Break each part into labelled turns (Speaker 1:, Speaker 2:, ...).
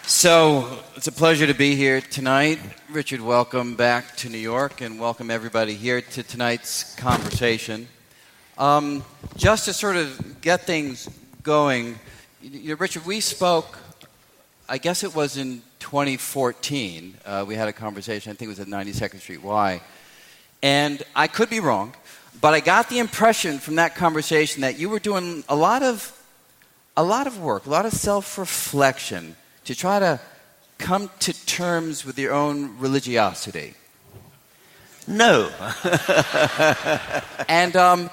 Speaker 1: So it's a pleasure to be here tonight. Richard, welcome back to New York, and welcome everybody here to tonight's conversation. Just to sort of get things going, Richard, we spoke, I guess it was in 2014. We had a conversation, I think it was at 92nd Street Y. And I could be wrong, but I got the impression from that conversation that you were doing a lot of work, a lot of self-reflection to try to come to terms with your own religiosity.
Speaker 2: No.
Speaker 1: But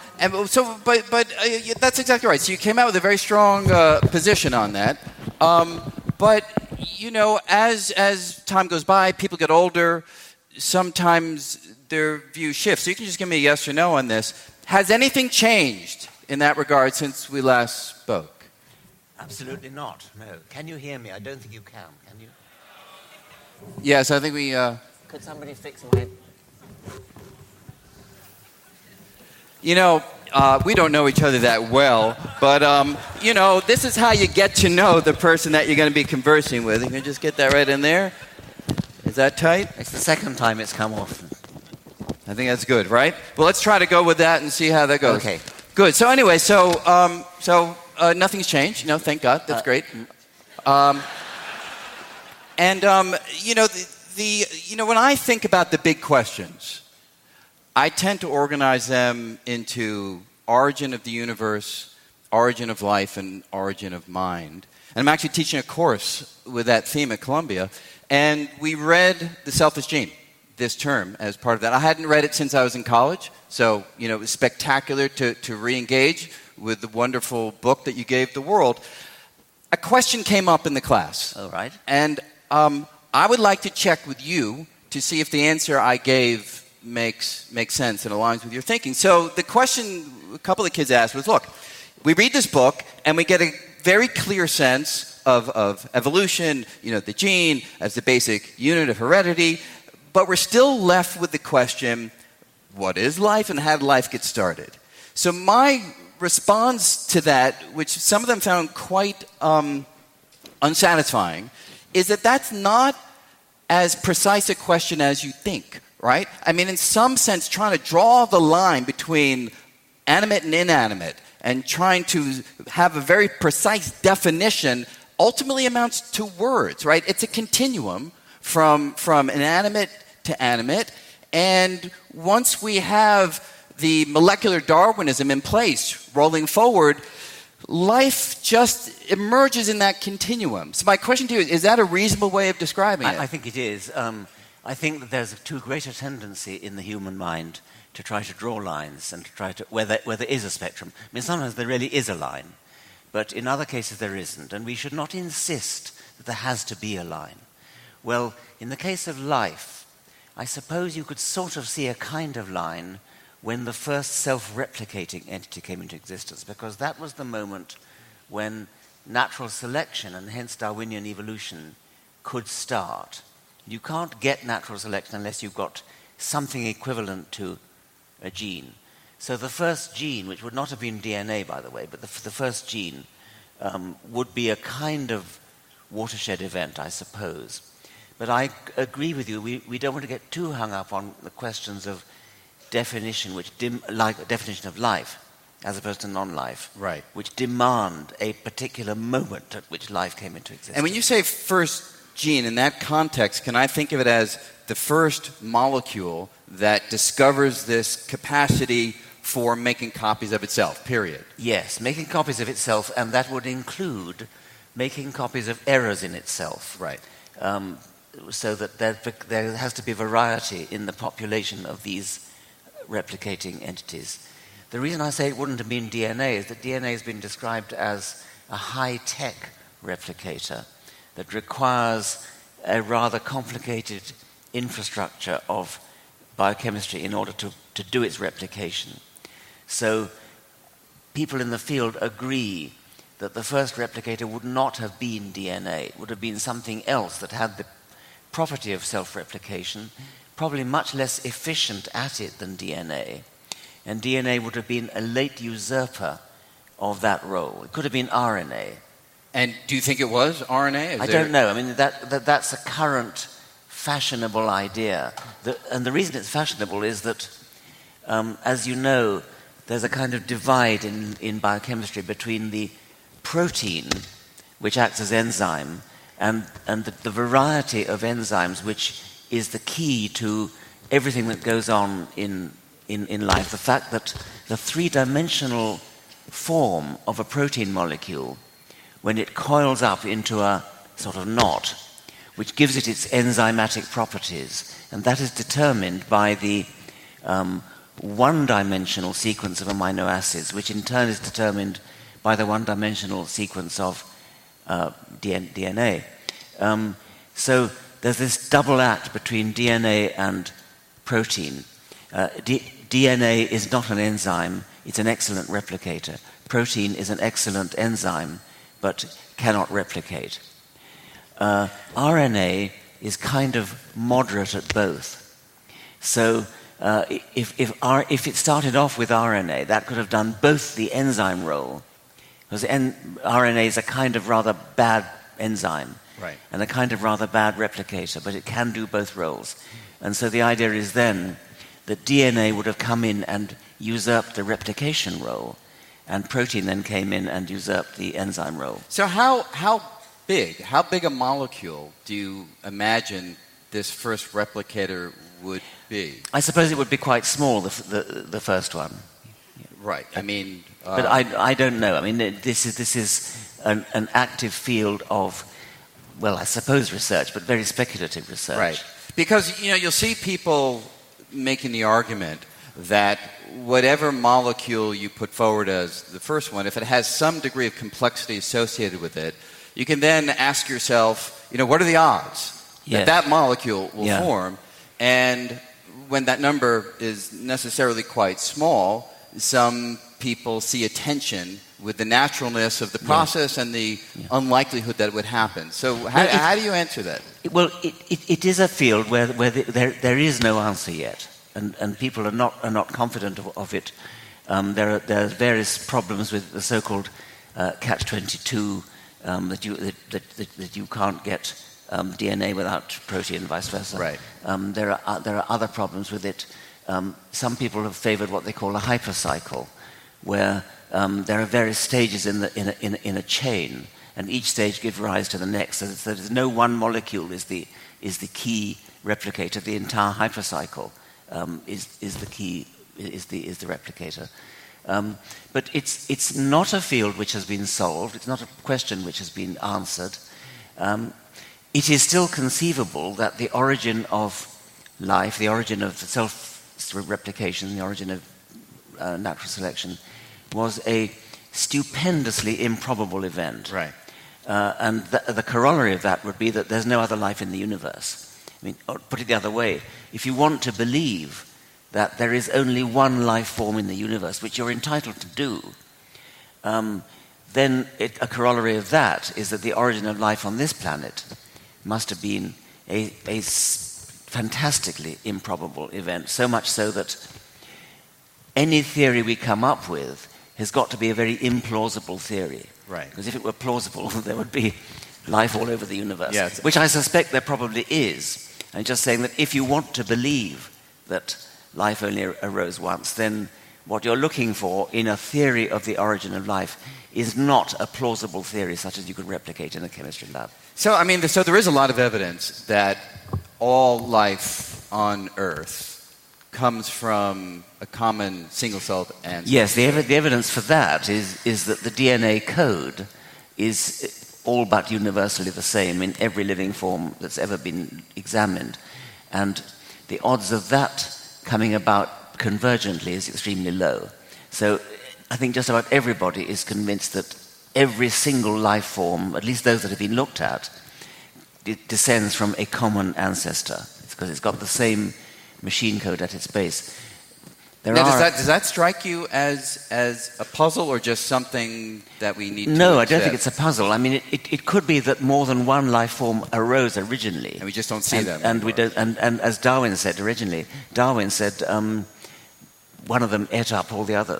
Speaker 1: that's exactly right. So you came out with a very strong position on that. But you know, as time goes by, people get older. Sometimes their view shifts. So you can just give me a yes or no on this. Has anything changed in that regard since we last spoke?
Speaker 2: Absolutely not, no. Can you hear me? I don't think you can you?
Speaker 1: Yes, I think we...
Speaker 2: Could somebody fix my...
Speaker 1: You know, we don't know each other that well, but, you know, this is how you get to know the person that you're going to be conversing with. You can just get that right in there. Is that tight?
Speaker 2: It's the second time it's come off.
Speaker 1: I think that's good, right? Well, let's try to go with that and see how that goes.
Speaker 2: Okay.
Speaker 1: Good. So anyway, nothing's changed. You know, thank God. That's great. You know, when I think about the big questions, I tend to organize them into origin of the universe, origin of life, and origin of mind. And I'm actually teaching a course with that theme at Columbia, and we read The Selfish Gene this term as part of that. I hadn't read it since I was in college, so, you know, it was spectacular to re-engage with the wonderful book that you gave the world. A question came up in the class.
Speaker 2: All right.
Speaker 1: And I would like to check with you to see if the answer I gave makes sense and aligns with your thinking. So the question a couple of kids asked was, look, we read this book and we get a very clear sense of evolution, you know, the gene as the basic unit of heredity, but we're still left with the question, what is life and how did life get started? So my response to that, which some of them found quite unsatisfying, is that that's not as precise a question as you think, right? I mean, in some sense, trying to draw the line between animate and inanimate and trying to have a very precise definition ultimately amounts to words, right? It's a continuum from inanimate to animate, and once we have the molecular Darwinism in place rolling forward, life just emerges in that continuum. So my question to you is that a reasonable way of describing it?
Speaker 2: I think it is. I think that there's too great a tendency in the human mind to try to draw lines and to try to where there is a spectrum. I mean, sometimes there really is a line, but in other cases there isn't, and we should not insist that there has to be a line. Well, in the case of life, I suppose you could sort of see a kind of line when the first self-replicating entity came into existence, because that was the moment when natural selection, and hence Darwinian evolution, could start. You can't get natural selection unless you've got something equivalent to a gene. So the first gene, which would not have been DNA, by the way, but the first gene would be a kind of watershed event, I suppose. But I agree with you, we don't want to get too hung up on the questions of definition, like definition of life, as opposed to non-life,
Speaker 1: right,
Speaker 2: which demand a particular moment at which life came into existence.
Speaker 1: And when you say first gene, in that context, can I think of it as the first molecule that discovers this capacity for making copies of itself, period?
Speaker 2: Yes, making copies of itself, and that would include making copies of errors in itself.
Speaker 1: Right.
Speaker 2: So that there has to be variety in the population of these replicating entities. The reason I say it wouldn't have been DNA is that DNA has been described as a high-tech replicator that requires a rather complicated infrastructure of biochemistry in order to do its replication. So people in the field agree that the first replicator would not have been DNA. It would have been something else that had the property of self-replication, probably much less efficient at it than DNA. And DNA would have been a late usurper of that role. It could have been RNA.
Speaker 1: And do you think it was RNA?
Speaker 2: I don't know. I mean, that's a current fashionable idea. And the reason it's fashionable is that, as you know, there's a kind of divide in biochemistry between the protein, which acts as enzyme, and the variety of enzymes, which is the key to everything that goes on in life. The fact that the three-dimensional form of a protein molecule, when it coils up into a sort of knot, which gives it its enzymatic properties, and that is determined by the one-dimensional sequence of amino acids, which in turn is determined by the one-dimensional sequence of DNA. So there's this double act between DNA and protein. DNA is not an enzyme, it's an excellent replicator. Protein is an excellent enzyme, but cannot replicate. RNA is kind of moderate at both. So if it started off with RNA, that could have done both the enzyme role, because RNA is a kind of rather bad enzyme,
Speaker 1: right,
Speaker 2: and a kind of rather bad replicator, but it can do both roles. And so the idea is then that DNA would have come in and usurped the replication role, and protein then came in and usurped the enzyme role.
Speaker 1: So how big a molecule do you imagine this first replicator would be?
Speaker 2: I suppose it would be quite small, the first one.
Speaker 1: Right. I mean,
Speaker 2: but I don't know. I mean, this is an active field of, well, I suppose research, but very speculative research.
Speaker 1: Right. Because you'll see people making the argument that whatever molecule you put forward as the first one, if it has some degree of complexity associated with it, you can then ask yourself, what are the odds that molecule will form? And when that number is necessarily quite small, some people see a tension with the naturalness of the process and the unlikelihood that it would happen. So how do you answer that?
Speaker 2: Well, it is a field where there is no answer yet, and people are not confident of it. There are various problems with the so-called catch-22, that you can't get DNA without protein, and vice versa.
Speaker 1: Right.
Speaker 2: There are other problems with it. Some people have favoured what they call a hypercycle, where there are various stages in a chain, and each stage gives rise to the next. So there's no one molecule is the key replicator. The entire hypercycle is the replicator. But it's not a field which has been solved. It's not a question which has been answered. It is still conceivable that the origin of life, the origin of self-replication, the origin of natural selection, was a stupendously improbable event.
Speaker 1: Right.
Speaker 2: And the corollary of that would be that there's no other life in the universe. I mean, or put it the other way, if you want to believe that there is only one life form in the universe, which you're entitled to do, then a corollary of that is that the origin of life on this planet must have been a fantastically improbable event, so much so that any theory we come up with has got to be a very implausible theory.
Speaker 1: Right.
Speaker 2: Because if it were plausible, there would be life all over the universe,
Speaker 1: yes,
Speaker 2: which I suspect there probably is. I'm just saying that if you want to believe that life only arose once, then what you're looking for in a theory of the origin of life is not a plausible theory such as you could replicate in a chemistry lab.
Speaker 1: So, so there is a lot of evidence that all life on Earth comes from a common single-celled ancestor.
Speaker 2: Yes, the evidence for that is that the DNA code is all but universally the same in every living form that's ever been examined. And the odds of that coming about convergently is extremely low. So I think just about everybody is convinced that every single life form, at least those that have been looked at, it descends from a common ancestor. It's because it's got the same machine code at its base.
Speaker 1: Does that strike you as a puzzle or just something that we need to
Speaker 2: No,
Speaker 1: accept?
Speaker 2: I don't think it's a puzzle. I mean, it could be that more than one life form arose originally.
Speaker 1: And we just don't see them.
Speaker 2: And we don't. And as Darwin said originally, one of them ate up all the others.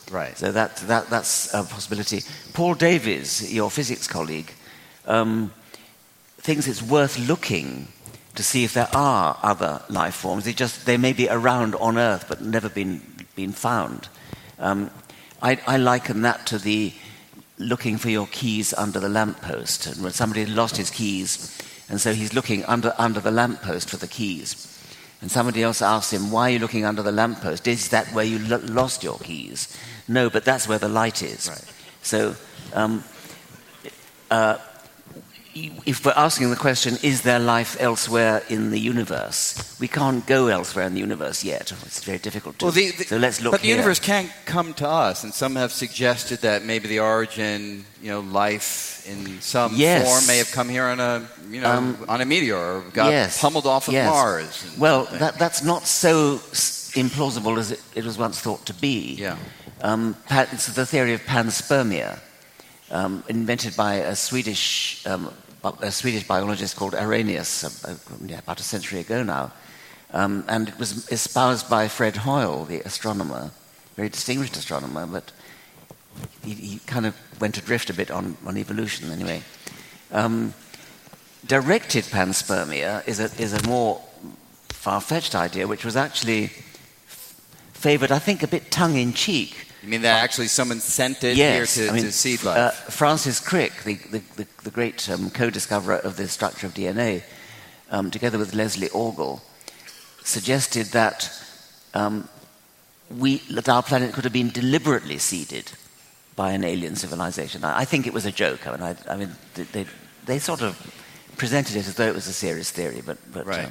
Speaker 1: Right.
Speaker 2: So that's a possibility. Paul Davies, your physics colleague, thinks it's worth looking to see if there are other life forms. They may be around on Earth but never been found. I liken that to the looking for your keys under the lamppost. And when somebody had lost his keys, and so he's looking under the lamppost for the keys. And somebody else asks him, why are you looking under the lamppost? Is that where you lost your keys? No, but that's where the light is.
Speaker 1: Right.
Speaker 2: So if we're asking the question, is there life elsewhere in the universe? We can't go elsewhere in the universe yet. It's very difficult to. So let's look.
Speaker 1: But the
Speaker 2: here.
Speaker 1: universe can come to us, and some have suggested that maybe the origin, life in some form may have come here on a meteor or got pummeled off of Mars.
Speaker 2: Well, that's not so implausible as it was once thought to be.
Speaker 1: Yeah.
Speaker 2: It's the theory of panspermia, invented by a Swedish biologist called Arrhenius about a century ago now. And it was espoused by Fred Hoyle, the astronomer, very distinguished astronomer, but he kind of went adrift a bit on evolution anyway. Directed panspermia is a more far-fetched idea, which was actually favoured, I think, a bit tongue-in-cheek.
Speaker 1: You mean that actually someone sent it here to seed life?
Speaker 2: Francis Crick, the great co-discoverer of the structure of DNA, together with Leslie Orgel, suggested that our planet could have been deliberately seeded by an alien civilization. I think it was a joke. They sort of presented it as though it was a serious theory, but
Speaker 1: right.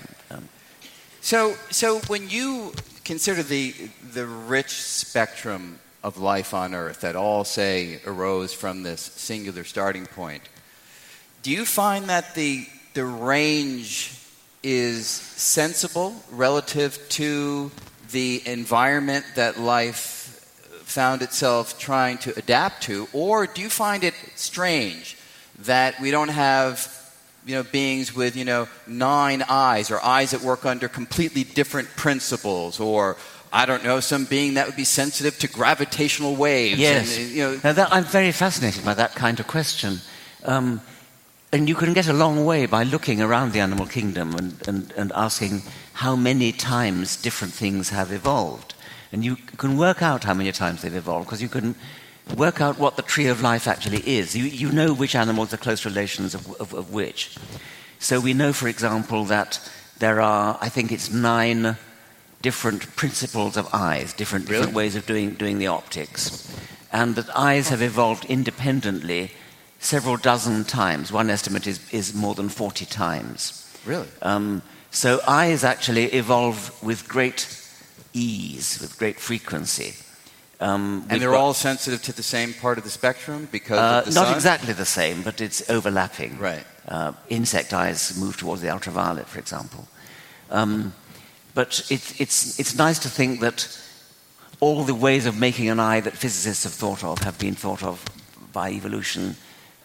Speaker 1: So when you consider the rich spectrum of life on Earth that all say arose from this singular starting point, do you find that the range is sensible relative to the environment that life found itself trying to adapt to, or do you find it strange that we don't have beings with 9 eyes, or eyes that work under completely different principles, or I don't know, some being that would be sensitive to gravitational waves?
Speaker 2: Yes. Now I'm very fascinated by that kind of question. And you can get a long way by looking around the animal kingdom and asking how many times different things have evolved. And you can work out how many times they've evolved, because you can work out what the tree of life actually is. You know which animals are close relations of which. So we know, for example, that there are, I think it's 9 different principles of eyes, different ways of doing the optics. And that eyes have evolved independently several dozen times. One estimate is more than 40 times.
Speaker 1: Really?
Speaker 2: So eyes actually evolve with great ease, with great frequency.
Speaker 1: And they're all sensitive to the same part of the spectrum because of the sun?
Speaker 2: Not exactly the same, but it's overlapping.
Speaker 1: Right.
Speaker 2: Insect eyes move towards the ultraviolet, for example. But it's nice to think that all the ways of making an eye that physicists have been thought of by evolution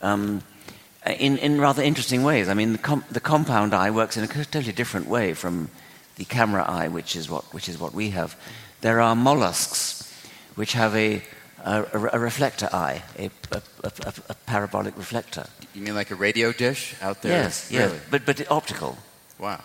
Speaker 2: in rather interesting ways. I mean, the compound eye works in a totally different way from the camera eye, which is what we have. There are mollusks which have a reflector eye, a parabolic reflector.
Speaker 1: You mean like a radio dish out there?
Speaker 2: Yes,
Speaker 1: really?
Speaker 2: but optical.
Speaker 1: Wow.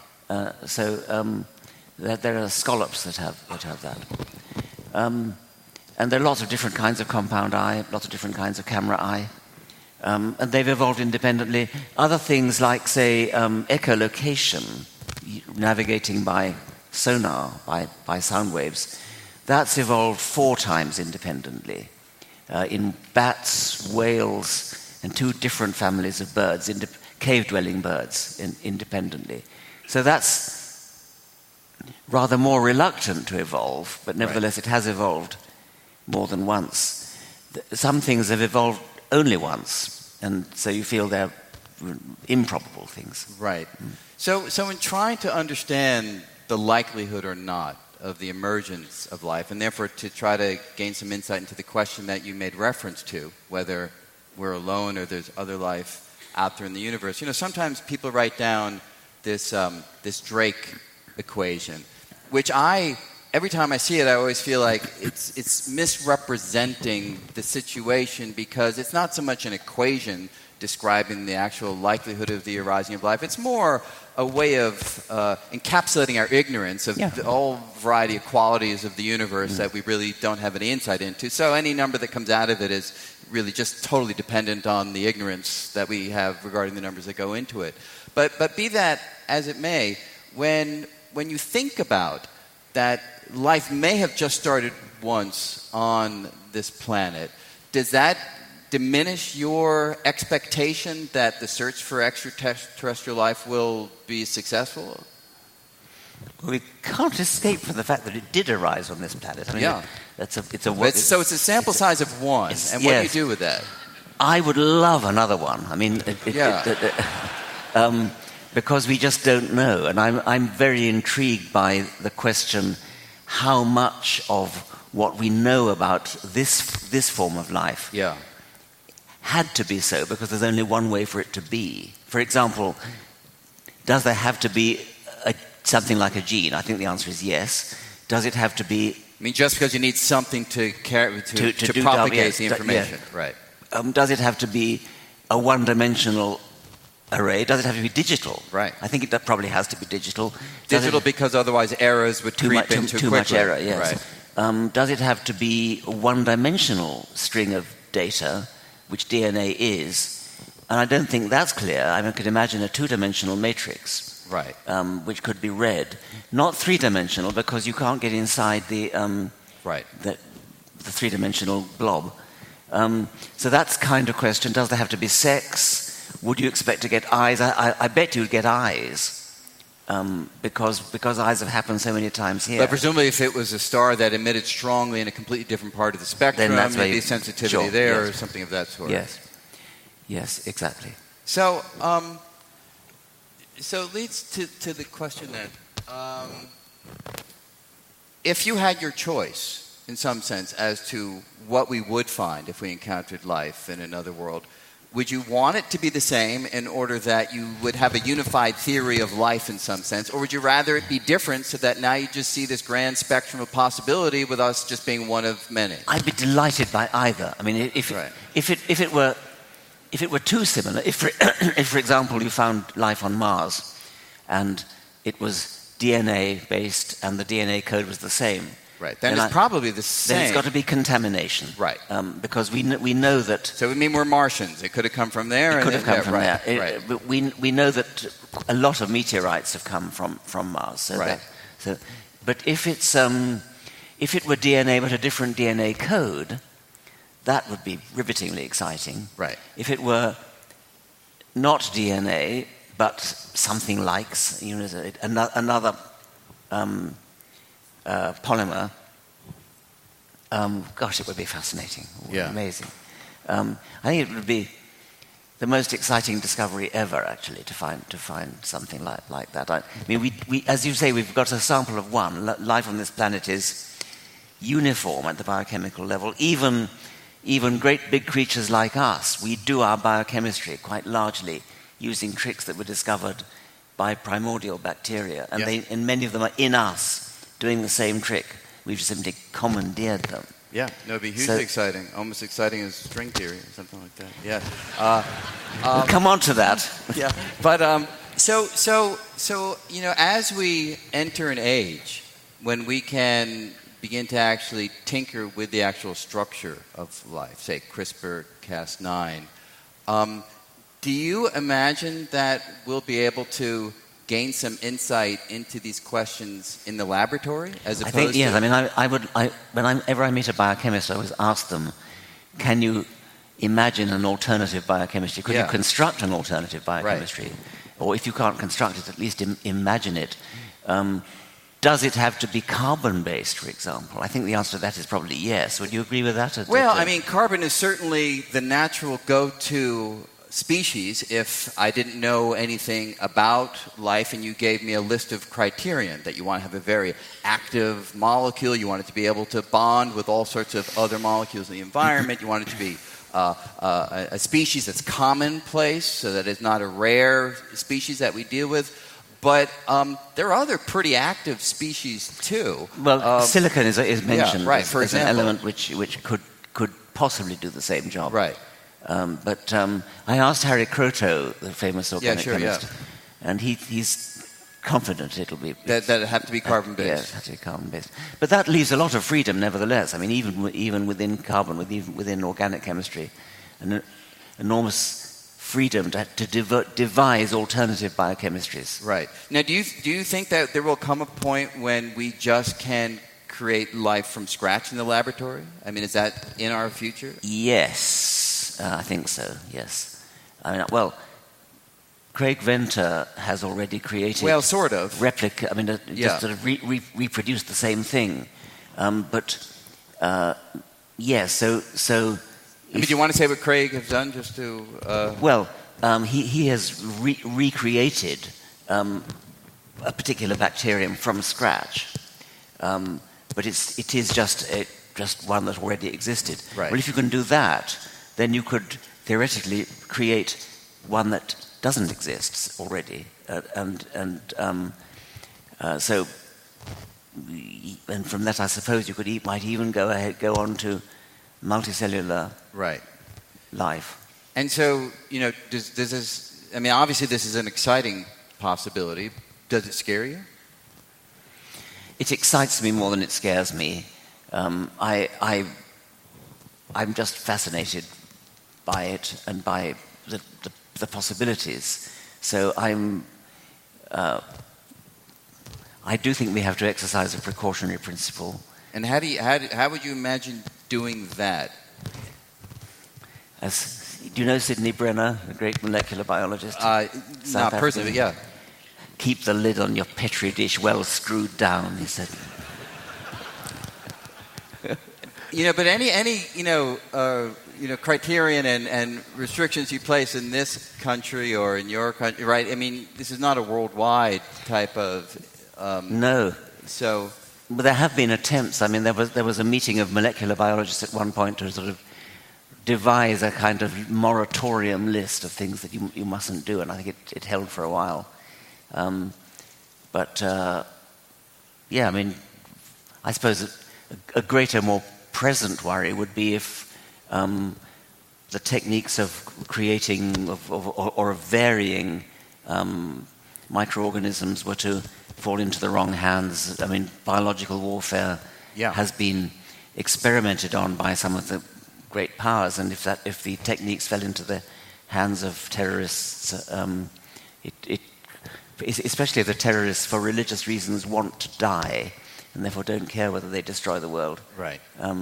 Speaker 2: There are scallops that have that. And there are lots of different kinds of compound eye, lots of different kinds of camera eye. And they've evolved independently. Other things like, say, echolocation, navigating by sonar, by sound waves, that's evolved 4 times independently. In bats, whales, and 2 different families of birds, cave-dwelling birds, independently. So that's rather more reluctant to evolve, but nevertheless it has evolved more than once. Some things have evolved only once, and so you feel they're improbable things.
Speaker 1: Right. So in trying to understand the likelihood or not of the emergence of life, and therefore to try to gain some insight into the question that you made reference to, whether we're alone or there's other life out there in the universe, sometimes people write down this Drake equation, which I every time I see it, I always feel like it's misrepresenting the situation, because it's not so much an equation describing the actual likelihood of the arising of life. It's more a way of encapsulating our ignorance of all variety of qualities of the universe that we really don't have any insight into. So any number that comes out of it is really just totally dependent on the ignorance that we have regarding the numbers that go into it. But be that as it may, when you think about that life may have just started once on this planet, does that diminish your expectation that the search for extraterrestrial life will be successful?
Speaker 2: Well, we can't escape from the fact that it did arise on this planet. I mean,
Speaker 1: so it's a sample size of one, and what do you do with that?
Speaker 2: I would love another one. I mean, because we just don't know, and I'm very intrigued by the question: how much of what we know about this form of life had to be so because there's only one way for it to be. For example, does there have to be something like a gene? I think the answer is yes. Does it have to be...
Speaker 1: I mean, just because you need something to propagate the information. Right.
Speaker 2: Does it have to be a one-dimensional array? Does it have to be digital?
Speaker 1: Right.
Speaker 2: I think it probably has to be digital.
Speaker 1: Because otherwise errors would creep in too quickly.
Speaker 2: Too much error, yes.
Speaker 1: Right.
Speaker 2: Does it have to be a one-dimensional string of data, which DNA is? And I don't think that's clear. I mean, I could imagine a two-dimensional matrix,
Speaker 1: right,
Speaker 2: which could be read. Not three-dimensional, because you can't get inside the three-dimensional blob. So that's kind of question. Does there have to be sex? Would you expect to get eyes? I bet you'd get eyes. Because eyes have happened so many times here.
Speaker 1: But presumably if it was a star that emitted strongly in a completely different part of the spectrum,
Speaker 2: then that's
Speaker 1: maybe sensitivity or something of that sort.
Speaker 2: Yes, exactly.
Speaker 1: So it leads to the question that if you had your choice, in some sense, as to what we would find if we encountered life in another world, would you want it to be the same in order that you would have a unified theory of life in some sense? Or would you rather it be different so that now you just see this grand spectrum of possibility with us just being one of many?
Speaker 2: I'd be delighted by either. I mean, if it were too similar, if for example you found life on Mars and it was DNA based and the DNA code was the same.
Speaker 1: Right. Then it's probably the same.
Speaker 2: Then it's got to be contamination.
Speaker 1: Right.
Speaker 2: Because we know that...
Speaker 1: So we mean we're Martians. It could have come from there.
Speaker 2: It could have come from there.
Speaker 1: Right.
Speaker 2: But we know that a lot of meteorites have come from Mars. So but if it were DNA but a different DNA code, that would be rivetingly exciting.
Speaker 1: Right.
Speaker 2: If it were not DNA but something like another polymer, it would be fascinating. Amazing. I think it would be the most exciting discovery ever, actually, to find something like that. I mean, we as you say, we've got a sample of one. Life on this planet is uniform at the biochemical level. Even great big creatures like us, we do our biochemistry quite largely using tricks that were discovered by primordial bacteria, and many of them are in us, doing the same trick. We've simply commandeered them.
Speaker 1: Yeah, no, it'd be hugely exciting. Almost exciting as string theory or something like that. Yeah.
Speaker 2: We'll come on to that.
Speaker 1: Yeah, but so as we enter an age when we can begin to actually tinker with the actual structure of life, say CRISPR-Cas9, do you imagine that we'll be able to gain some insight into these questions in the laboratory as opposed
Speaker 2: I think, yes.
Speaker 1: to...
Speaker 2: I mean, whenever I meet a biochemist, I always ask them, can you imagine an alternative biochemistry? Could you construct an alternative biochemistry? Right. Or if you can't construct it, at least imagine it. Does it have to be carbon-based, for example? I think the answer to that is probably yes. Would you agree with that?
Speaker 1: Well, I mean, carbon is certainly the natural go-to species if I didn't know anything about life and you gave me a list of criterion that you want to have a very active molecule, you want it to be able to bond with all sorts of other molecules in the environment, you want it to be a species that's commonplace so that it's not a rare species that we deal with. But there are other pretty active species too.
Speaker 2: Well, silicon is mentioned
Speaker 1: right,
Speaker 2: as,
Speaker 1: for
Speaker 2: as an
Speaker 1: example.
Speaker 2: element which could possibly do the same job.
Speaker 1: Right.
Speaker 2: But I asked Harry Kroto, the famous organic chemist,
Speaker 1: yeah.
Speaker 2: and he's confident it'll be...
Speaker 1: That it have to be carbon-based.
Speaker 2: Yeah, it has to be carbon-based. But that leaves a lot of freedom, nevertheless. I mean, even within carbon, within organic chemistry, an enormous freedom to devise alternative biochemistries.
Speaker 1: Right. Now, do you think that there will come a point when we just can create life from scratch in the laboratory? I mean, is that in our future?
Speaker 2: Yes, I think so, yes. I mean, well, Craig Venter has already created...
Speaker 1: Well, sort of.
Speaker 2: Replica, I mean, just sort of reproduced the same thing. Yeah, so...
Speaker 1: I mean, do you want to say what Craig has done just to...
Speaker 2: Well, he has recreated a particular bacterium from scratch. But it is just one that already existed.
Speaker 1: Right.
Speaker 2: Well, if you can do that, then you could theoretically create one that doesn't exist already, and from that, I suppose you might even go on to multicellular life.
Speaker 1: And so, does this? I mean, obviously, this is an exciting possibility. Does it scare you?
Speaker 2: It excites me more than it scares me. I'm just fascinated by it and by the possibilities. So I do think we have to exercise a precautionary principle.
Speaker 1: And how would you imagine doing that?
Speaker 2: Do you know Sidney Brenner, the great molecular biologist?
Speaker 1: Not personally, yeah.
Speaker 2: Keep the lid on your Petri dish well screwed down, he said.
Speaker 1: But any criterion and restrictions you place in this country or in your country, right? I mean, this is not a worldwide type of...
Speaker 2: No.
Speaker 1: So...
Speaker 2: But there have been attempts. I mean, there was a meeting of molecular biologists at one point to sort of devise a kind of moratorium list of things that you mustn't do, and I think it held for a while. I mean, I suppose a greater, more present worry would be if the techniques of creating or of varying microorganisms were to fall into the wrong hands. I mean, biological warfare has been experimented on by some of the great powers, and if the techniques fell into the hands of terrorists, especially if the terrorists, for religious reasons, want to die, and therefore don't care whether they destroy the world.
Speaker 1: Right.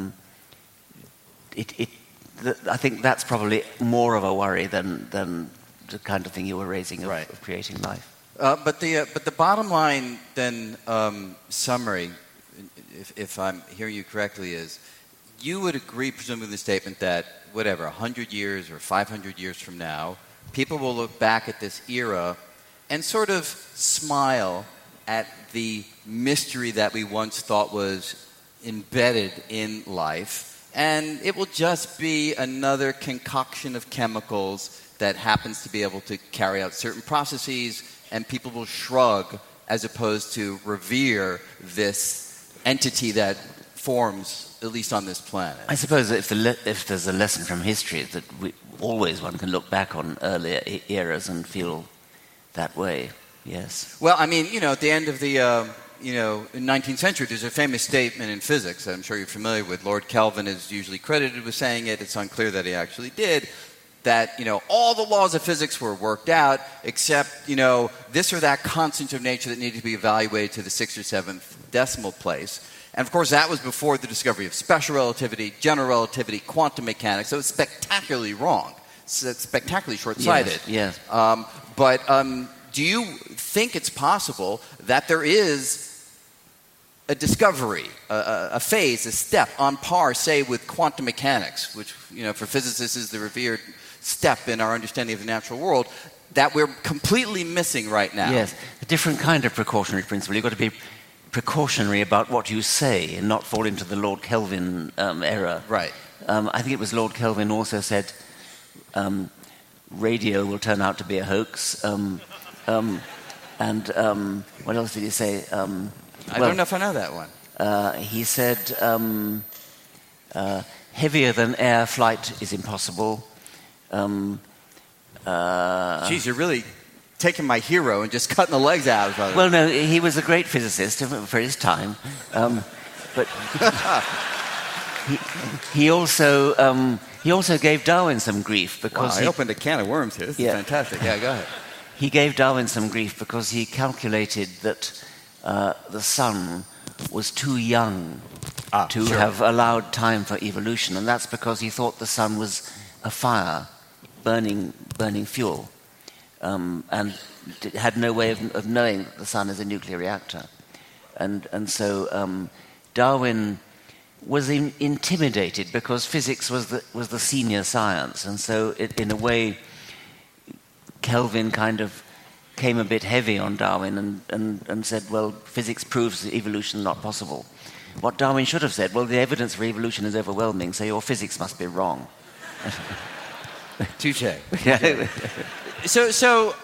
Speaker 2: I think that's probably more of a worry than the kind of thing you were raising of creating life.
Speaker 1: But the bottom line then, summary, if I'm hearing you correctly, is you would agree, presumably, with the statement that 100 years or 500 years from now, people will look back at this era and sort of smile at the mystery that we once thought was embedded in life, and it will just be another concoction of chemicals that happens to be able to carry out certain processes, and people will shrug as opposed to revere this entity that forms, at least on this planet.
Speaker 2: I suppose if there's a lesson from history, that one can look back on earlier eras and feel that way, yes.
Speaker 1: Well, I mean, at the end of the 19th century, there's a famous statement in physics that I'm sure you're familiar with. Lord Kelvin is usually credited with saying it. It's unclear that he actually did. That, all the laws of physics were worked out except, this or that constant of nature that needed to be evaluated to the 6th or 7th decimal place. And, of course, that was before the discovery of special relativity, general relativity, quantum mechanics. So it's spectacularly wrong. It's spectacularally short-sighted.
Speaker 2: Yes.
Speaker 1: But do you think it's possible that there is a discovery, a phase, a step on par, say, with quantum mechanics, which, for physicists is the revered step in our understanding of the natural world, that we're completely missing right now?
Speaker 2: Yes, a different kind of precautionary principle. You've got to be precautionary about what you say and not fall into the Lord Kelvin error.
Speaker 1: Right.
Speaker 2: I think it was Lord Kelvin also said radio will turn out to be a hoax. And what else did he say?
Speaker 1: I don't know if I know that one.
Speaker 2: He said heavier than air flight is impossible.
Speaker 1: Geez, you're really taking my hero and just cutting the legs out of it.
Speaker 2: Well, no, he was a great physicist for his time, but he also gave Darwin some grief because
Speaker 1: I opened a can of worms here. This is fantastic. Yeah, go ahead.
Speaker 2: He gave Darwin some grief because he calculated that the sun was too young to have allowed time for evolution, and that's because he thought the sun was a fire burning fuel, and had no way of knowing that the sun is a nuclear reactor, and so Darwin was intimidated because physics was the senior science, and so in a way Kelvin kind of came a bit heavy on Darwin and said, well, physics proves evolution not possible. What Darwin should have said, well, the evidence for evolution is overwhelming, so your physics must be wrong.
Speaker 1: Touche. So,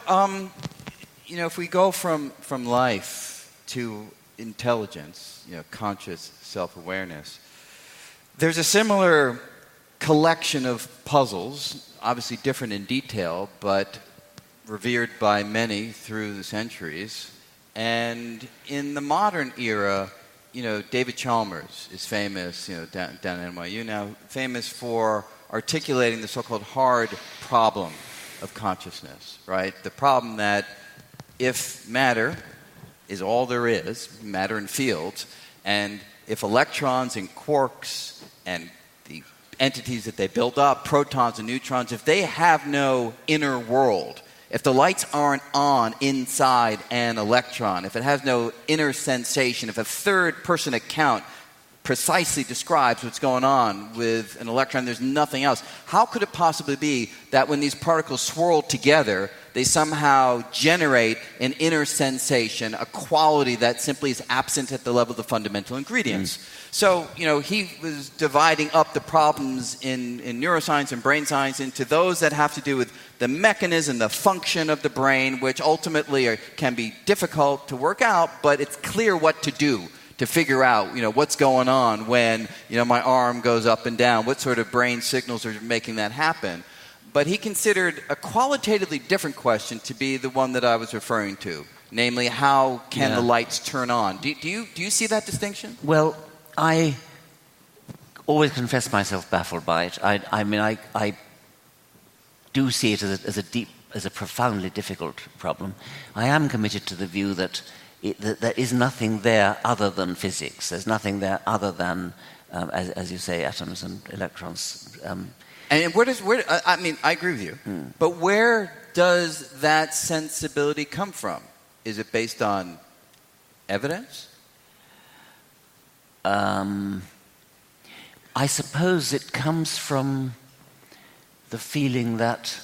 Speaker 1: if we go from life to intelligence, conscious self-awareness, there's a similar collection of puzzles, obviously different in detail, but revered by many through the centuries. And in the modern era, David Chalmers is famous, down at NYU now, famous for articulating the so-called hard problem of consciousness, right? The problem that if matter is all there is, matter and fields, and if electrons and quarks and the entities that they build up, protons and neutrons, if they have no inner world, if the lights aren't on inside an electron, if it has no inner sensation, if a third-person account precisely describes what's going on with an electron, there's nothing else. How could it possibly be that when these particles swirl together, they somehow generate an inner sensation, a quality that simply is absent at the level of the fundamental ingredients? So, he was dividing up the problems in neuroscience and brain science into those that have to do with the mechanism, the function of the brain, which ultimately can be difficult to work out, but it's clear what to do to figure out, what's going on when, my arm goes up and down, what sort of brain signals are making that happen. But he considered a qualitatively different question to be the one that I was referring to, namely, how can the lights turn on? Do you see that distinction?
Speaker 2: Well, I always confess myself baffled by it. I do see it as a profoundly difficult problem. I am committed to the view that there is nothing there other than physics. There's nothing there other than, as you say, atoms and electrons.
Speaker 1: And I agree with you. But where does that sensibility come from? Is it based on evidence?
Speaker 2: I suppose it comes from the feeling that,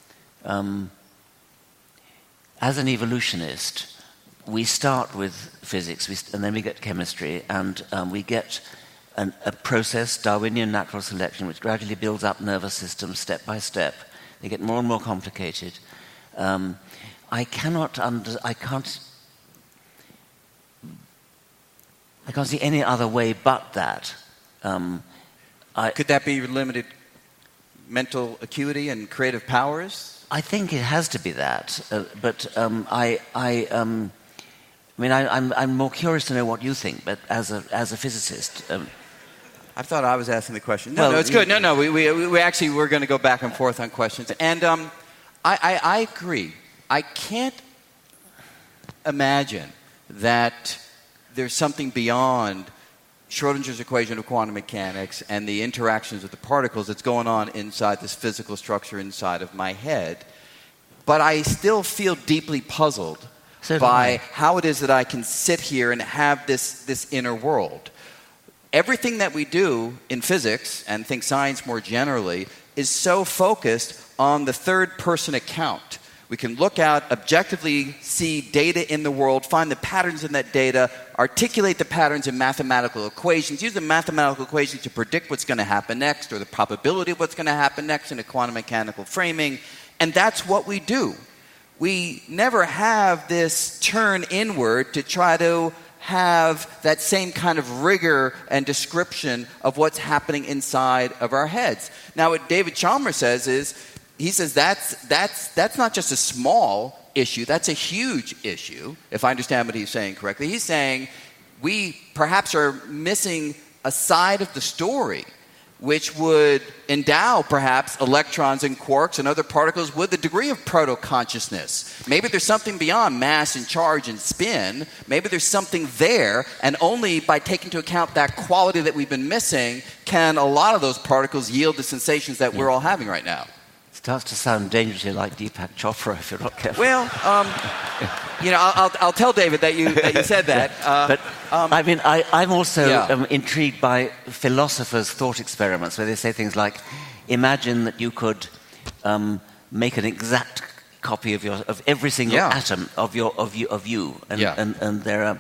Speaker 2: as an evolutionist, we start with physics, and then we get chemistry, and we get a process, Darwinian natural selection, which gradually builds up nervous systems step by step. They get more and more complicated. I can't see any other way but that.
Speaker 1: Could that be limited mental acuity and creative powers?
Speaker 2: I think it has to be that, but I'm more curious to know what you think. But as a physicist,
Speaker 1: I thought I was asking the question. No, it's good. No, we actually we're going to go back and forth on questions, and I agree. I can't imagine that there's something beyond Schrödinger's equation of quantum mechanics and the interactions of the particles that's going on inside this physical structure inside of my head. But I still feel deeply puzzled by how it is that I can sit here and have this inner world. Everything that we do in physics, and think science more generally, is so focused on the third-person account. We can look out, objectively see data in the world, find the patterns in that data, articulate the patterns in mathematical equations, use the mathematical equations to predict what's going to happen next or the probability of what's going to happen next in a quantum mechanical framing. And that's what we do. we never have this turn inward to try to have that same kind of rigor and description of what's happening inside of our heads. Now, what David Chalmers says is, he says that's not just a small issue, that's a huge issue, if I understand what he's saying correctly. He's saying we perhaps are missing a side of the story which would endow perhaps electrons and quarks and other particles with a degree of proto-consciousness. Maybe there's something beyond mass and charge and spin. Maybe there's something there, and only by taking into account that quality that we've been missing can a lot of those particles yield the sensations that we're all having right now.
Speaker 2: It starts to sound dangerously like Deepak Chopra if you're not careful.
Speaker 1: Well, I'll tell David that you said that.
Speaker 2: I'm also intrigued by philosophers' thought experiments where they say things like, imagine that you could make an exact copy of every single atom of you, and there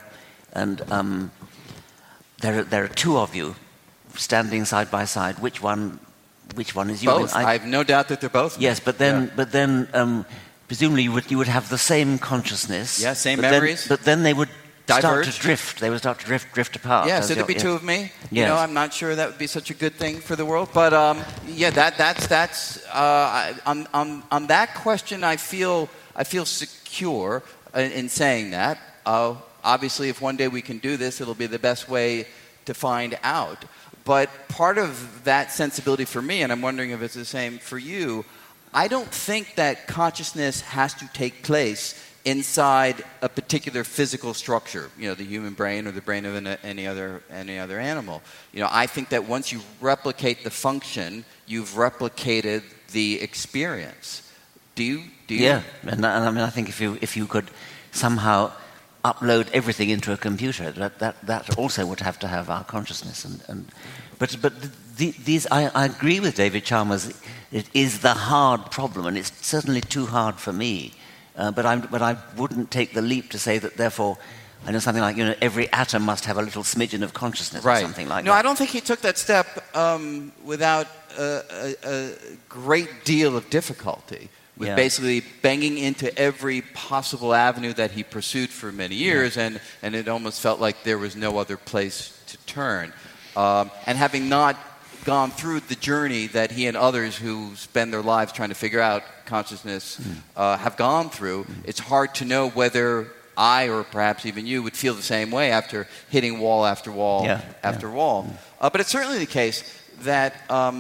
Speaker 2: are two of you standing side by side. Which one is you?
Speaker 1: Both. I have no doubt that they're both.
Speaker 2: Yes, but then presumably you would have the same consciousness.
Speaker 1: Yeah, same memories.
Speaker 2: But then they would
Speaker 1: diverge.
Speaker 2: Start to drift. They would start to drift apart.
Speaker 1: Yeah, so there'd be two of me.
Speaker 2: Yes.
Speaker 1: I'm not sure that would be such a good thing for the world. But that's on that question. I feel secure in saying that. Obviously, if one day we can do this, it'll be the best way to find out. But part of that sensibility for me, and I'm wondering if it's the same for you, I don't think that consciousness has to take place inside a particular physical structure, the human brain or the brain of any other animal. I think that once you replicate the function, you've replicated the experience. Do you?
Speaker 2: Yeah, and I think if you could somehow upload everything into a computer, that also would have to have our consciousness. But these, I agree with David Chalmers. It is the hard problem, and it's certainly too hard for me. But I wouldn't take the leap to say that, therefore, I know something like, every atom must have a little smidgen of consciousness or something like that.
Speaker 1: No, I don't think he took that step without a great deal of difficulty, with basically banging into every possible avenue that he pursued for many years, and it almost felt like there was no other place to turn. And having not gone through the journey that he and others who spend their lives trying to figure out consciousness have gone through, it's hard to know whether I, or perhaps even you, would feel the same way after hitting wall after wall after wall. But it's certainly the case that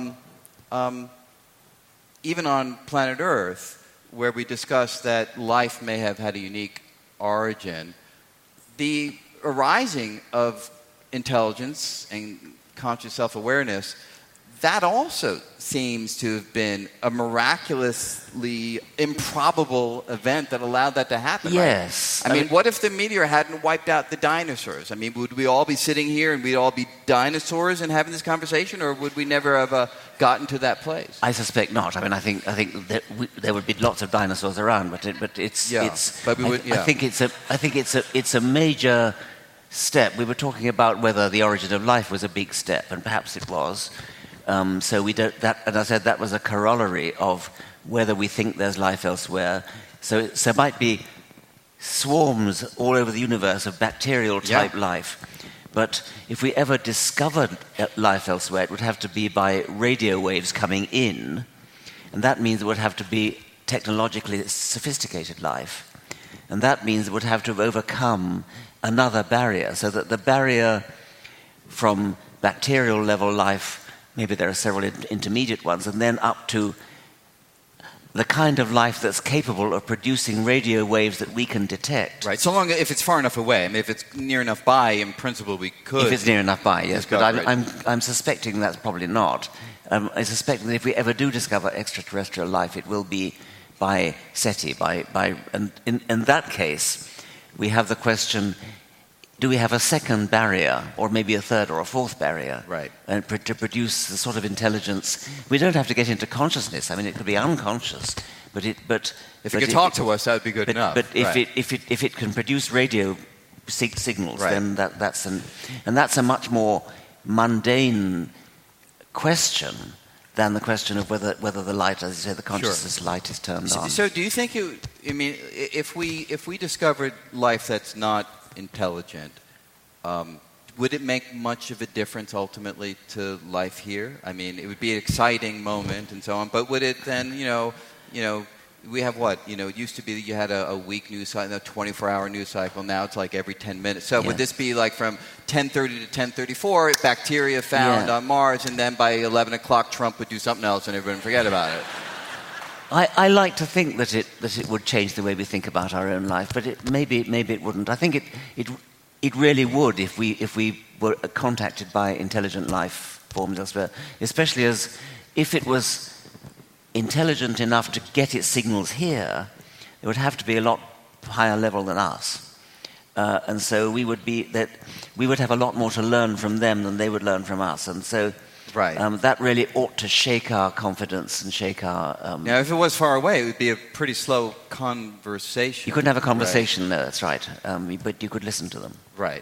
Speaker 1: even on planet Earth, where we discuss that life may have had a unique origin, the arising of intelligence and conscious self-awareness, that also seems to have been a miraculously improbable event that allowed that to happen.
Speaker 2: Yes.
Speaker 1: Right? I mean, what if the meteor hadn't wiped out the dinosaurs? I mean, would we all be sitting here and we'd all be dinosaurs and having this conversation, or would we never have gotten to that place?
Speaker 2: I suspect not. I mean, I think that there would be lots of dinosaurs around, but it's. I think it's a major step. We were talking about whether the origin of life was a big step, and perhaps it was. So we don't. That, and I said that was a corollary of whether we think there's life elsewhere. So there might be swarms all over the universe of bacterial type life, but if we ever discovered life elsewhere, it would have to be by radio waves coming in, and that means it would have to be technologically sophisticated life, and that means it would have to have overcome another barrier, so that the barrier from bacterial level life, maybe there are several intermediate ones, and then up to the kind of life that's capable of producing radio waves that we can detect.
Speaker 1: Right, so long if it's far enough away. I mean, if it's near enough by, in principle, we could.
Speaker 2: If it's near enough by, yes, but I'm suspecting that's probably not. I suspect that if we ever do discover extraterrestrial life, it will be by SETI, and in that case, we have the question, do we have a second barrier, or maybe a third or a fourth barrier,
Speaker 1: right,
Speaker 2: and to produce the sort of intelligence? We don't have to get into consciousness. I mean, it could be unconscious, but if
Speaker 1: it could talk to us, that would be good enough.
Speaker 2: But if it can produce radio signals, then that's a much more mundane question than the question of whether the light, as you say, the consciousness light is turned on.
Speaker 1: So do you think if we discovered life that's not intelligent, would it make much of a difference ultimately to life here? I mean, it would be an exciting moment and so on, but would it then, we have what? It used to be that you had a week news cycle, a 24-hour news cycle. Now it's like every 10 minutes. So would this be like from 10:30 to 10:34, bacteria found on Mars, and then by 11 o'clock Trump would do something else and everyone would forget about it?
Speaker 2: I like to think that it would change the way we think about our own life, but maybe it wouldn't. I think it really would if we were contacted by intelligent life forms elsewhere, especially as if it was intelligent enough to get its signals here, it would have to be a lot higher level than us. And so we would have a lot more to learn from them than they would learn from us. And so that really ought to shake our confidence and shake our...
Speaker 1: Now, if it was far away, it would be a pretty slow conversation.
Speaker 2: You couldn't have a conversation, no, that's right. But you could listen to them.
Speaker 1: Right.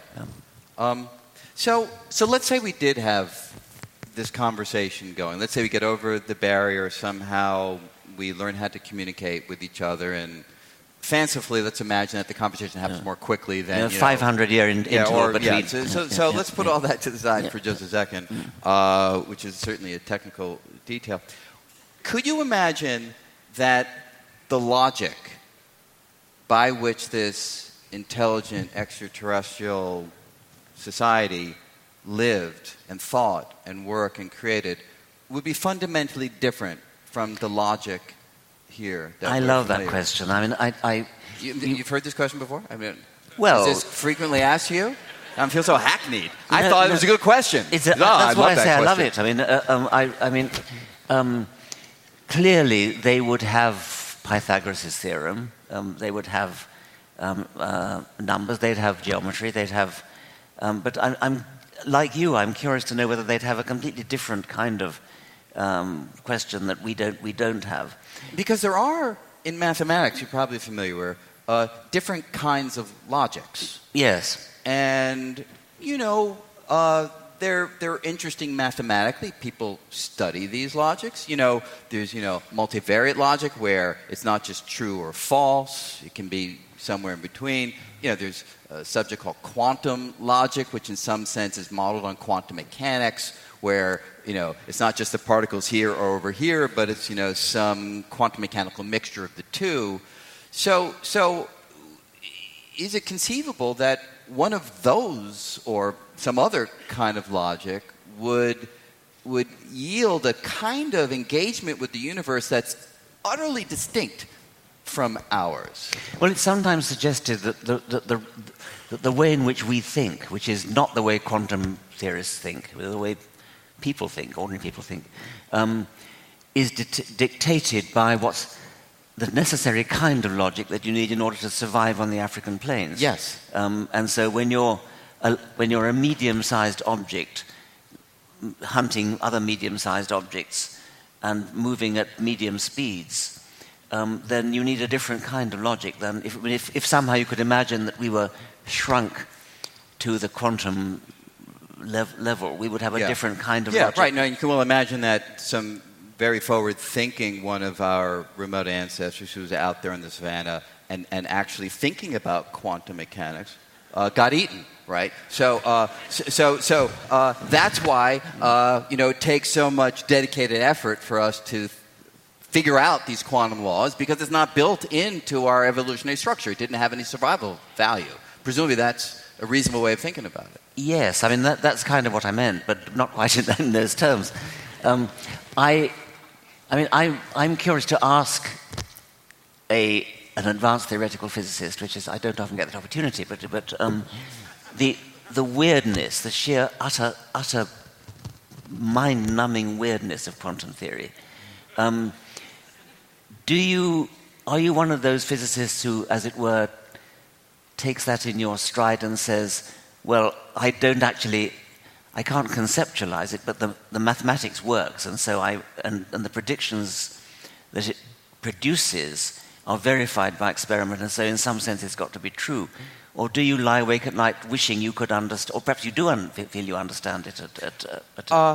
Speaker 1: So let's say we did have this conversation going. Let's say we get over the barrier, somehow we learn how to communicate with each other, and fancifully, let's imagine that the conversation happens more quickly than
Speaker 2: 500-year interval between.
Speaker 1: So let's put all that to the side for just a second, which is certainly a technical detail. Could you imagine that the logic by which this intelligent extraterrestrial society lived and thought and worked and created would be fundamentally different from the logic here?
Speaker 2: I love that question. I mean,
Speaker 1: You've heard this question before? I mean,
Speaker 2: well,
Speaker 1: is this frequently asked to you? I feel so hackneyed. I thought it was a good question.
Speaker 2: That's why I say I love it. I mean, clearly they would have Pythagoras' theorem. They would have numbers. They'd have geometry. They'd have. But I'm like you. I'm curious to know whether they'd have a completely different kind of question that we don't have.
Speaker 1: Because there are in mathematics, you're probably familiar with, different kinds of logics.
Speaker 2: Yes.
Speaker 1: And they're interesting mathematically. People study these logics. There's multivariate logic where it's not just true or false. It can be somewhere in between. There's a subject called quantum logic, which in some sense is modeled on quantum mechanics, where it's not just the particles here or over here, but it's some quantum mechanical mixture of the two. So is it conceivable that one of those or some other kind of logic would yield a kind of engagement with the universe that's utterly distinct from ours?
Speaker 2: Well, it's sometimes suggested that the way in which we think, which is not the way quantum theorists think, the way people think, ordinary people think, is dictated by what's the necessary kind of logic that you need in order to survive on the African plains.
Speaker 1: Yes.
Speaker 2: And so when you're a medium-sized object hunting other medium-sized objects and moving at medium speeds, then you need a different kind of logic than if somehow you could imagine that we were shrunk to the quantum level, we would have a different kind of logic.
Speaker 1: Yeah, right. Now, you can well imagine that some very forward-thinking one of our remote ancestors who was out there in the savannah and actually thinking about quantum mechanics got eaten, right? So that's why it takes so much dedicated effort for us to figure out these quantum laws, because it's not built into our evolutionary structure. It didn't have any survival value. Presumably that's a reasonable way of thinking about it.
Speaker 2: Yes, I mean, that's kind of what I meant, but not quite in those terms. I'm curious to ask an advanced theoretical physicist, which is, I don't often get that opportunity, but the weirdness, the sheer utter mind-numbing weirdness of quantum theory. Are you one of those physicists who, as it were, takes that in your stride and says, well, I can't conceptualize it, but the mathematics works, and so and the predictions that it produces are verified by experiment, and so in some sense it's got to be true? Or do you lie awake at night wishing you could understand, or perhaps you do feel you understand it?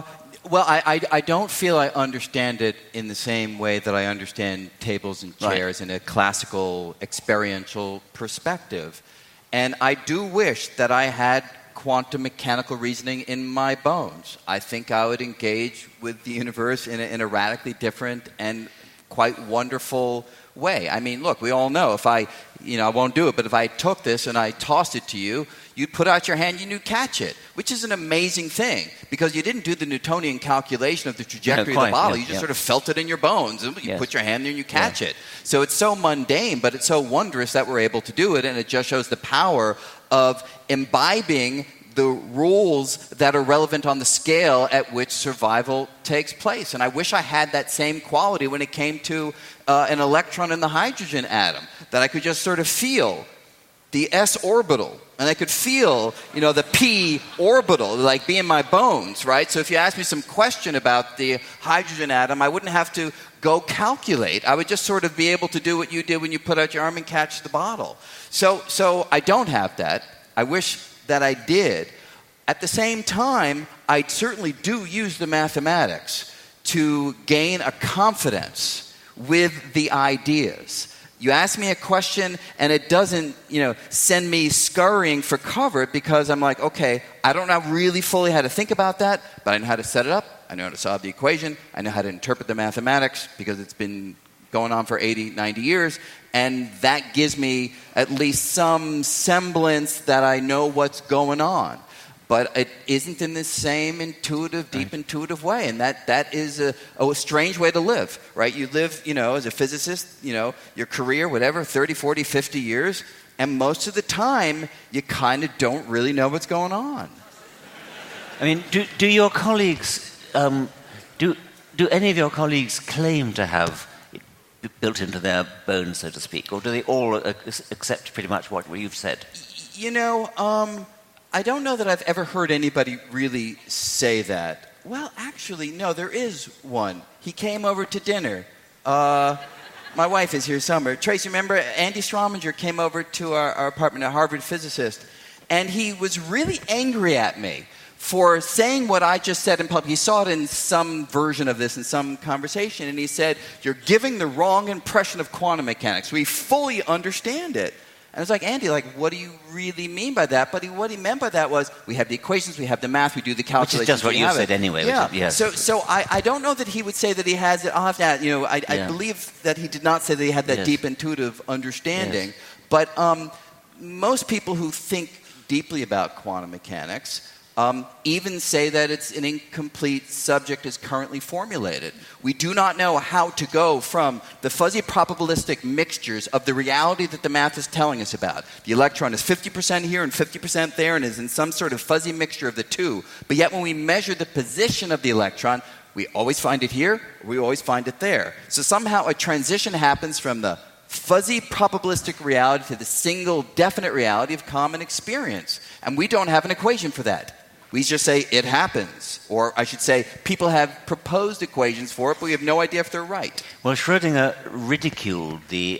Speaker 1: Well, I don't feel I understand it in the same way that I understand tables and chairs in a classical experiential perspective. And I do wish that I had quantum mechanical reasoning in my bones. I think I would engage with the universe in a radically different and quite wonderful way. I mean, look, we all know if I won't do it, but if I took this and I tossed it to you, you'd put out your hand and you'd catch it, which is an amazing thing because you didn't do the Newtonian calculation of the trajectory of the bottle. You just sort of felt it in your bones. You put your hand there and you catch it. So it's so mundane, but it's so wondrous that we're able to do it, and it just shows the power of imbibing the rules that are relevant on the scale at which survival takes place. And I wish I had that same quality when it came to an electron in the hydrogen atom, that I could just sort of feel the s orbital, and I could feel, the p orbital, like be in my bones, right? So if you ask me some question about the hydrogen atom, I wouldn't have to go calculate. I would just sort of be able to do what you did when you put out your arm and catch the bottle. So I don't have that. I wish that I did. At the same time, I certainly do use the mathematics to gain a confidence with the ideas. You ask me a question and it doesn't, send me scurrying for cover because I'm like, okay, I don't know really fully how to think about that, but I know how to set it up. I know how to solve the equation. I know how to interpret the mathematics because it's been going on for 80, 90 years. And that gives me at least some semblance that I know what's going on. But it isn't in the same intuitive, deep intuitive way. And that is a strange way to live, right? You live, as a physicist, your career, whatever, 30, 40, 50 years. And most of the time, you kind of don't really know what's going on.
Speaker 2: I mean, do your colleagues, do any of your colleagues claim to have built into their bones, so to speak? Or do they all accept pretty much what you've said?
Speaker 1: I don't know that I've ever heard anybody really say that. Well, actually, no, there is one. He came over to dinner. My wife is here somewhere. Tracy, remember Andy Strominger came over to our apartment, a Harvard physicist, and he was really angry at me for saying what I just said in public. He saw it in some version of this in some conversation, and he said, "You're giving the wrong impression of quantum mechanics. We fully understand it." And I was like, Andy, what do you really mean by that? But what he meant by that was, we have the equations, we have the math, we do the calculations.
Speaker 2: Which is just what you said anyway.
Speaker 1: Yeah.
Speaker 2: Yes.
Speaker 1: So I don't know that he would say that he has it. I'll have to add, I believe that he did not say that he had that deep intuitive understanding. Yes. But most people who think deeply about quantum mechanics even say that it's an incomplete subject as currently formulated. We do not know how to go from the fuzzy probabilistic mixtures of the reality that the math is telling us about. The electron is 50% here and 50% there and is in some sort of fuzzy mixture of the two. But yet when we measure the position of the electron, we always find it here, we always find it there. So somehow a transition happens from the fuzzy probabilistic reality to the single definite reality of common experience. And we don't have an equation for that. We just say it happens. Or I should say people have proposed equations for it, but we have no idea if they're right.
Speaker 2: Well, Schrödinger ridiculed the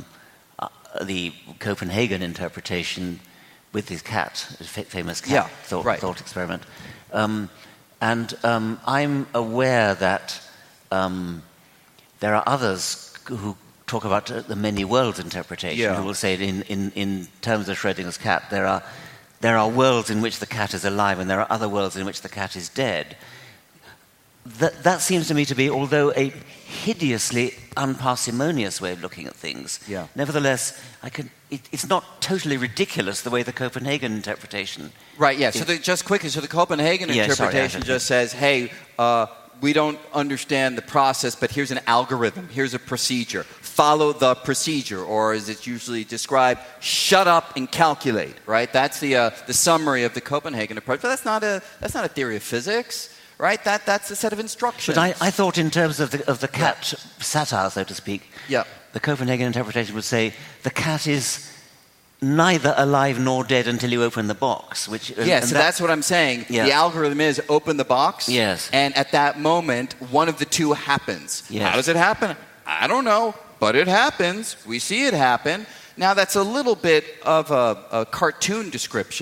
Speaker 2: Copenhagen interpretation with his cat, his famous cat thought experiment. And I'm aware that there are others who talk about the many worlds interpretation, who will say in terms of Schrödinger's cat, there are worlds in which the cat is alive and there are other worlds in which the cat is dead. That seems to me to be, although a hideously unparsimonious way of looking at things, nevertheless, it's not totally ridiculous the way the Copenhagen interpretation...
Speaker 1: Right, yeah. So just quickly, the Copenhagen interpretation just says, hey, we don't understand the process, but here's an algorithm, here's a procedure. Follow the procedure, or as it's usually described, shut up and calculate, right? That's the summary of the Copenhagen approach. But that's not a theory of physics, right? That's a set of instructions.
Speaker 2: But I thought in terms of the cat satire, so to speak, the Copenhagen interpretation would say the cat is neither alive nor dead until you open the box. That's what I'm saying. Yeah. The algorithm is open the box,
Speaker 1: and at that moment, one of the two happens. Yes. How does it happen? I don't know, but it happens. We see it happen. Now, that's a little bit of a cartoon description,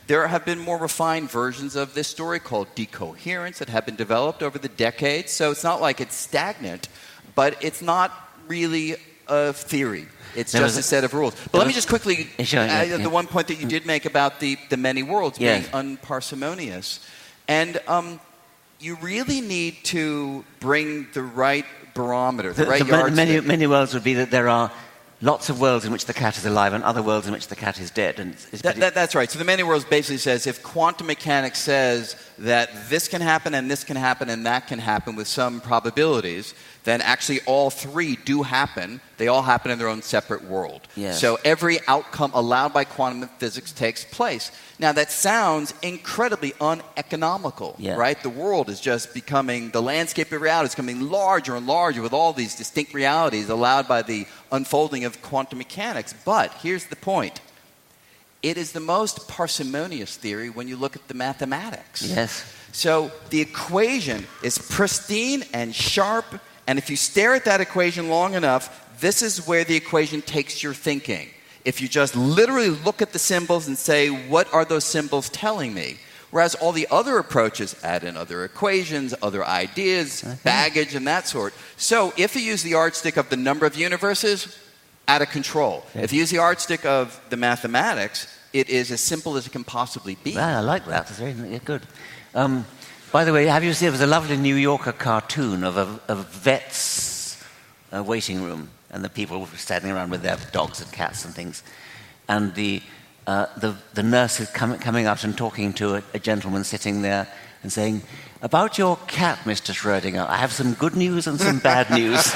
Speaker 1: There have been more refined versions of this story called decoherence that have been developed over the decades. So it's not like it's stagnant, but it's not really a theory. It's just a set of rules. But let me just quickly add the one point that you did make about the many worlds being unparsimonious. And you really need to bring the right barometer, the right yardstick.
Speaker 2: Many worlds would be that there are lots of worlds in which the cat is alive and other worlds in which the cat is dead. And
Speaker 1: that's right. So the many worlds basically says if quantum mechanics says that this can happen and this can happen and that can happen with some probabilities, then actually all three do happen. They all happen in their own separate world.
Speaker 2: Yes.
Speaker 1: So every outcome allowed by quantum physics takes place. Now that sounds incredibly uneconomical, right? The world is just becoming, the landscape of reality is becoming larger and larger with all these distinct realities allowed by the unfolding of quantum mechanics. But here's the point. It is the most parsimonious theory when you look at the mathematics.
Speaker 2: Yes.
Speaker 1: So the equation is pristine and sharp, and if you stare at that equation long enough, this is where the equation takes your thinking. If you just literally look at the symbols and say, what are those symbols telling me? Whereas all the other approaches add in other equations, other ideas, baggage, and that sort. So if you use the yardstick of the number of universes, out of control. Okay. If you use the yardstick of the mathematics, it is as simple as it can possibly be.
Speaker 2: Well, I like that. That's very good. By the way, have you seen, there was a lovely New Yorker cartoon of a vet's waiting room, and the people were standing around with their dogs and cats and things. And the nurse is coming out and talking to a gentleman sitting there and saying, "About your cat, Mr. Schrödinger, I have some good news and some bad news."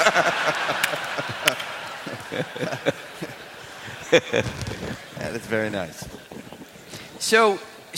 Speaker 1: Yeah, that's very nice. So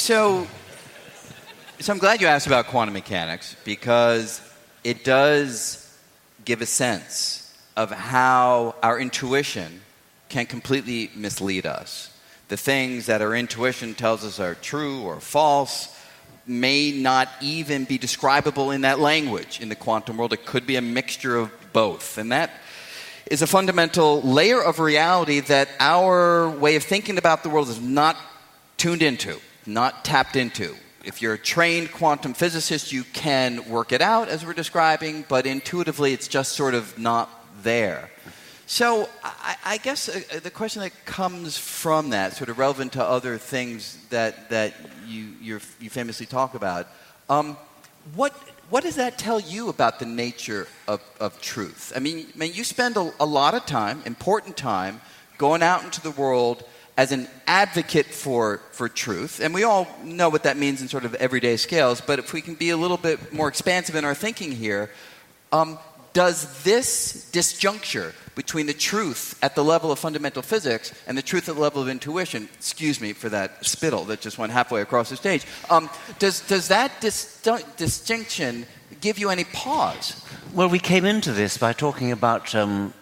Speaker 1: I'm glad you asked about quantum mechanics, because it does give a sense of how our intuition can completely mislead us. The things that our intuition tells us are true or false may not even be describable in that language in the quantum world. It could be a mixture of both. And that is a fundamental layer of reality that our way of thinking about the world is not tuned into, not tapped into. If you're a trained quantum physicist, you can work it out, as we're describing, but intuitively it's just sort of not there. So I guess the question that comes from that, sort of relevant to other things that you famously talk about, what does that tell you about the nature of truth? I mean, you spend a lot of time, important time, going out into the world as an advocate for truth. And we all know what that means in sort of everyday scales. But if we can be a little bit more expansive in our thinking here, does this disjuncture between the truth at the level of fundamental physics and the truth at the level of intuition, excuse me for that spittle that just went halfway across the stage, does that distinction give you any pause?
Speaker 2: Well, we came into this by talking about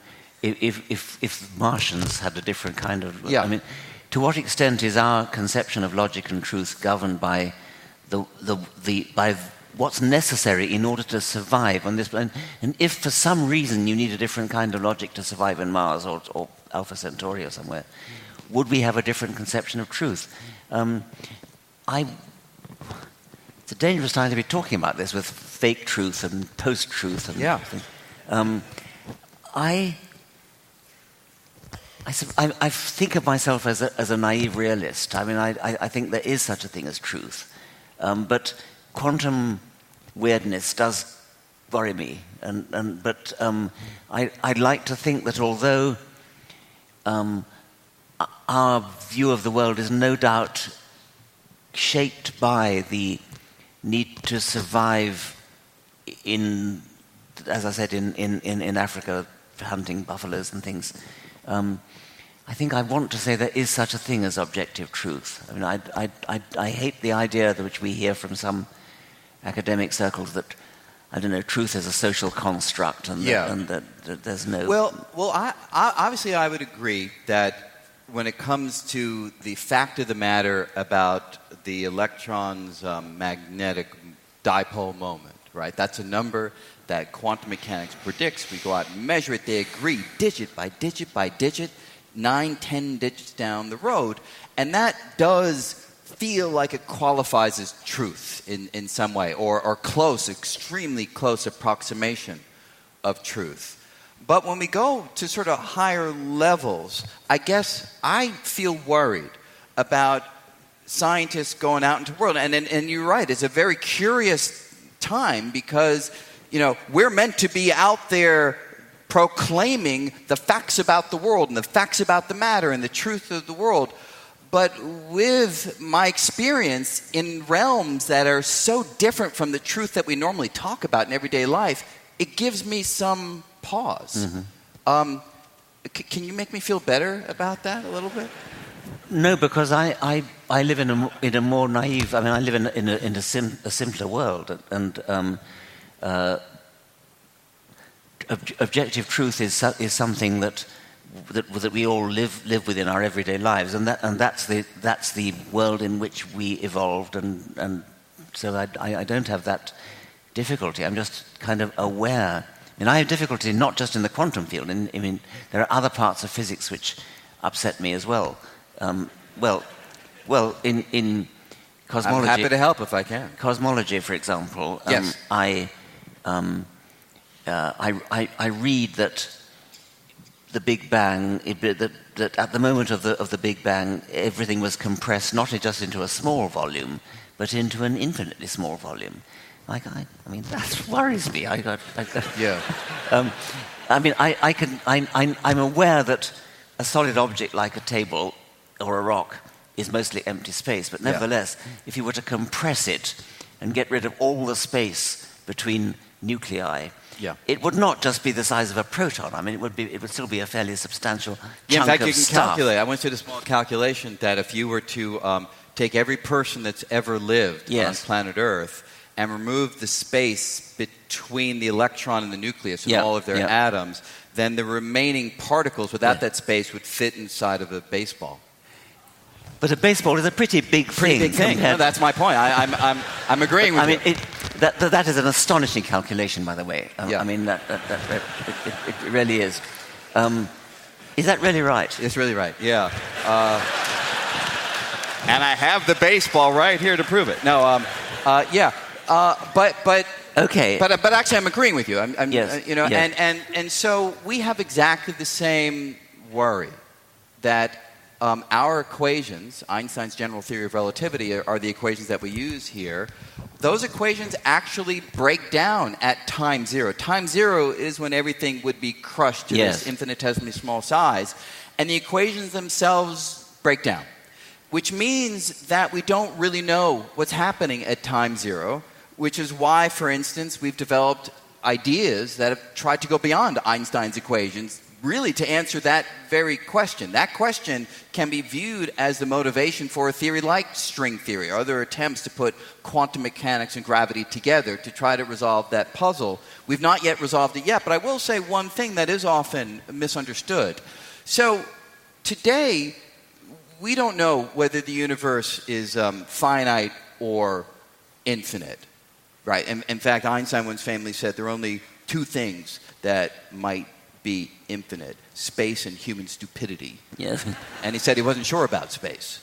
Speaker 2: if Martians had a different kind of... I mean, to what extent is our conception of logic and truth governed by by what's necessary in order to survive on this planet? And if for some reason you need a different kind of logic to survive in Mars or Alpha Centauri or somewhere, would we have a different conception of truth? It's a dangerous time to be talking about this with fake truth and post-truth. And I think of myself as a naive realist. I mean, I think there is such a thing as truth. But quantum weirdness does worry me. But I'd like to think that although our view of the world is no doubt shaped by the need to survive in, as I said, in Africa, hunting buffaloes and things, I think I want to say there is such a thing as objective truth. I mean, I hate the idea which we hear from some academic circles that, I don't know, truth is a social construct and that there's no...
Speaker 1: Well, I obviously I would agree that when it comes to the fact of the matter about the electron's magnetic dipole moment, right? That's a number that quantum mechanics predicts. We go out and measure it. They agree digit by digit by digit, 9, 10 digits down the road. And that does feel like it qualifies as truth in some way, or close, extremely close approximation of truth. But when we go to sort of higher levels, I guess I feel worried about scientists going out into the world. And you're right, it's a very curious time because, we're meant to be out there proclaiming the facts about the world and the facts about the matter and the truth of the world. But with my experience in realms that are so different from the truth that we normally talk about in everyday life, it gives me some pause. Mm-hmm. Can you make me feel better about that a little bit?
Speaker 2: No, because I live in a more naive. I mean, I live in a simpler world, and objective truth is something that we all live within our everyday lives, and that's the world in which we evolved, and so I don't have that difficulty. I'm just kind of aware. I mean, I have difficulty not just in the quantum field. I mean, there are other parts of physics which upset me as well. In cosmology,
Speaker 1: I'm happy to help if I can.
Speaker 2: Cosmology, for example.
Speaker 1: Yes.
Speaker 2: I read that the Big Bang, that at the moment of the Big Bang, everything was compressed not just into a small volume, but into an infinitely small volume. I mean, that worries me.
Speaker 1: Yeah.
Speaker 2: I'm aware that a solid object like a table or a rock is mostly empty space, but nevertheless, if you were to compress it and get rid of all the space between nuclei, it would not just be the size of a proton. I mean, it would still be a fairly substantial chunk of stuff.
Speaker 1: In fact, you can calculate. I went through the small calculation that if you were to take every person that's ever lived on planet Earth and remove the space between the electron and the nucleus and all of their atoms, then the remaining particles without that space would fit inside of a baseball.
Speaker 2: But a baseball is a pretty big thing.
Speaker 1: No, that's my point. I'm agreeing with you.
Speaker 2: I mean, that is an astonishing calculation, by the way. I mean, it really is. Is that really right?
Speaker 1: It's really right. Yeah. And I have the baseball right here to prove it. No. Yeah. But
Speaker 2: okay.
Speaker 1: But actually, I'm agreeing with you.
Speaker 2: Yes.
Speaker 1: And so we have exactly the same worry that. Our equations, Einstein's general theory of relativity, are the equations that we use here. Those equations actually break down at time zero. Time zero is when everything would be crushed to this infinitesimally small size. And the equations themselves break down, which means that we don't really know what's happening at time zero, which is why, for instance, we've developed ideas that have tried to go beyond Einstein's equations, really to answer that very question. That question can be viewed as the motivation for a theory like string theory or other attempts to put quantum mechanics and gravity together to try to resolve that puzzle. We've not yet resolved it yet, but I will say one thing that is often misunderstood. So today, we don't know whether the universe is finite or infinite. Right? In fact, Einstein once famously said there are only two things that might be infinite: space and human stupidity.
Speaker 2: Yes.
Speaker 1: And he said he wasn't sure about space,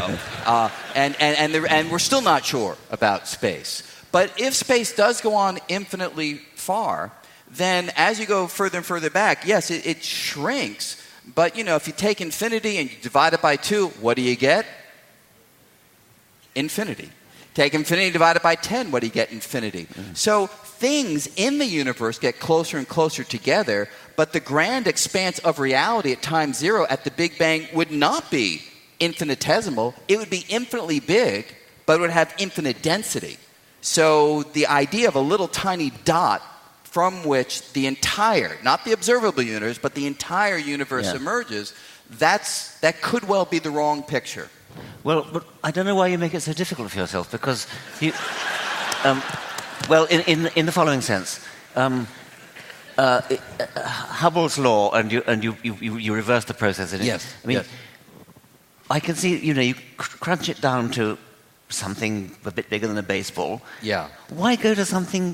Speaker 1: and we're still not sure about space. But if space does go on infinitely far, then as you go further and further back, yes, it shrinks. But, if you take infinity and you divide it by 2, what do you get? Infinity. Take infinity divided by 10, what do you get? Infinity. Mm-hmm. So things in the universe get closer and closer together, but the grand expanse of reality at time zero at the Big Bang would not be infinitesimal. It would be infinitely big, but it would have infinite density. So the idea of a little tiny dot from which the entire, not the observable universe, but the entire universe emerges, that could well be the wrong picture.
Speaker 2: Well, but I don't know why you make it so difficult for yourself, because you, in the following sense, Hubble's law, and you reverse the process in it.
Speaker 1: Yes.
Speaker 2: I mean, I can see, you crunch it down to something a bit bigger than a baseball.
Speaker 1: Yeah.
Speaker 2: Why go to something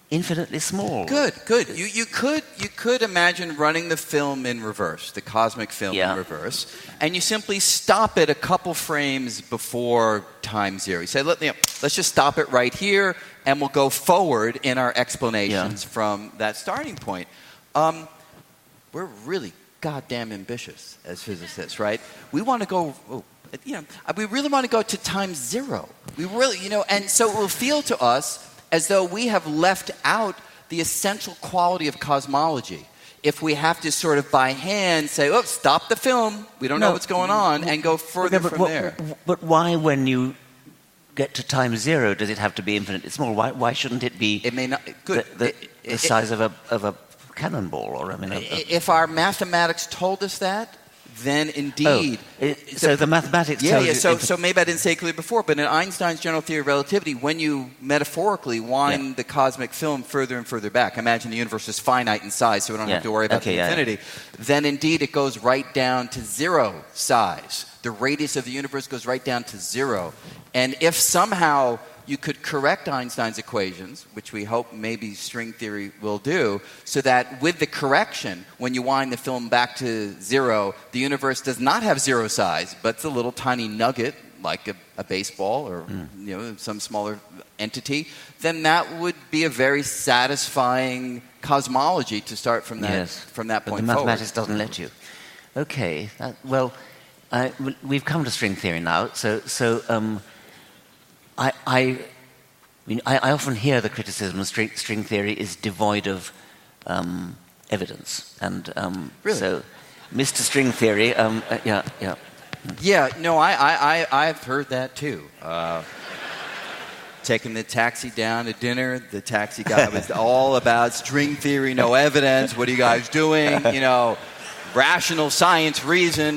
Speaker 2: infinitely small.
Speaker 1: Good. You could imagine running the film in reverse, the cosmic film in reverse, and you simply stop it a couple frames before time zero. You say, let's just stop it right here, and we'll go forward in our explanations from that starting point. We're really goddamn ambitious as physicists, right? We want to go. We really want to go to time zero. We really, and so it will feel to us as though we have left out the essential quality of cosmology. If we have to sort of by hand say, stop the film, we don't know what's going on, and go further from there.
Speaker 2: But why, when you get to time zero, does it have to be infinitely small? Why shouldn't it be the size of a cannonball? Or
Speaker 1: if our mathematics told us that, then indeed...
Speaker 2: so the mathematics tells you...
Speaker 1: So maybe I didn't say it clearly before, but in Einstein's general theory of relativity, when you metaphorically wind the cosmic film further and further back, imagine the universe is finite in size, so we don't have to worry about the infinity, then indeed it goes right down to zero size. The radius of the universe goes right down to zero. And if somehow you could correct Einstein's equations, which we hope maybe string theory will do, so that with the correction, when you wind the film back to zero, the universe does not have zero size, but it's a little tiny nugget, like a baseball or some smaller entity, then that would be a very satisfying cosmology to start from that point
Speaker 2: but the mathematics doesn't let you. Okay, we've come to string theory now, so I often hear the criticism of string theory is devoid of evidence, and
Speaker 1: really?
Speaker 2: So, Mr. String Theory,
Speaker 1: I've heard that too. Taking the taxi down to dinner, the taxi guy was all about string theory, no evidence. What are you guys doing? Rational science, reason.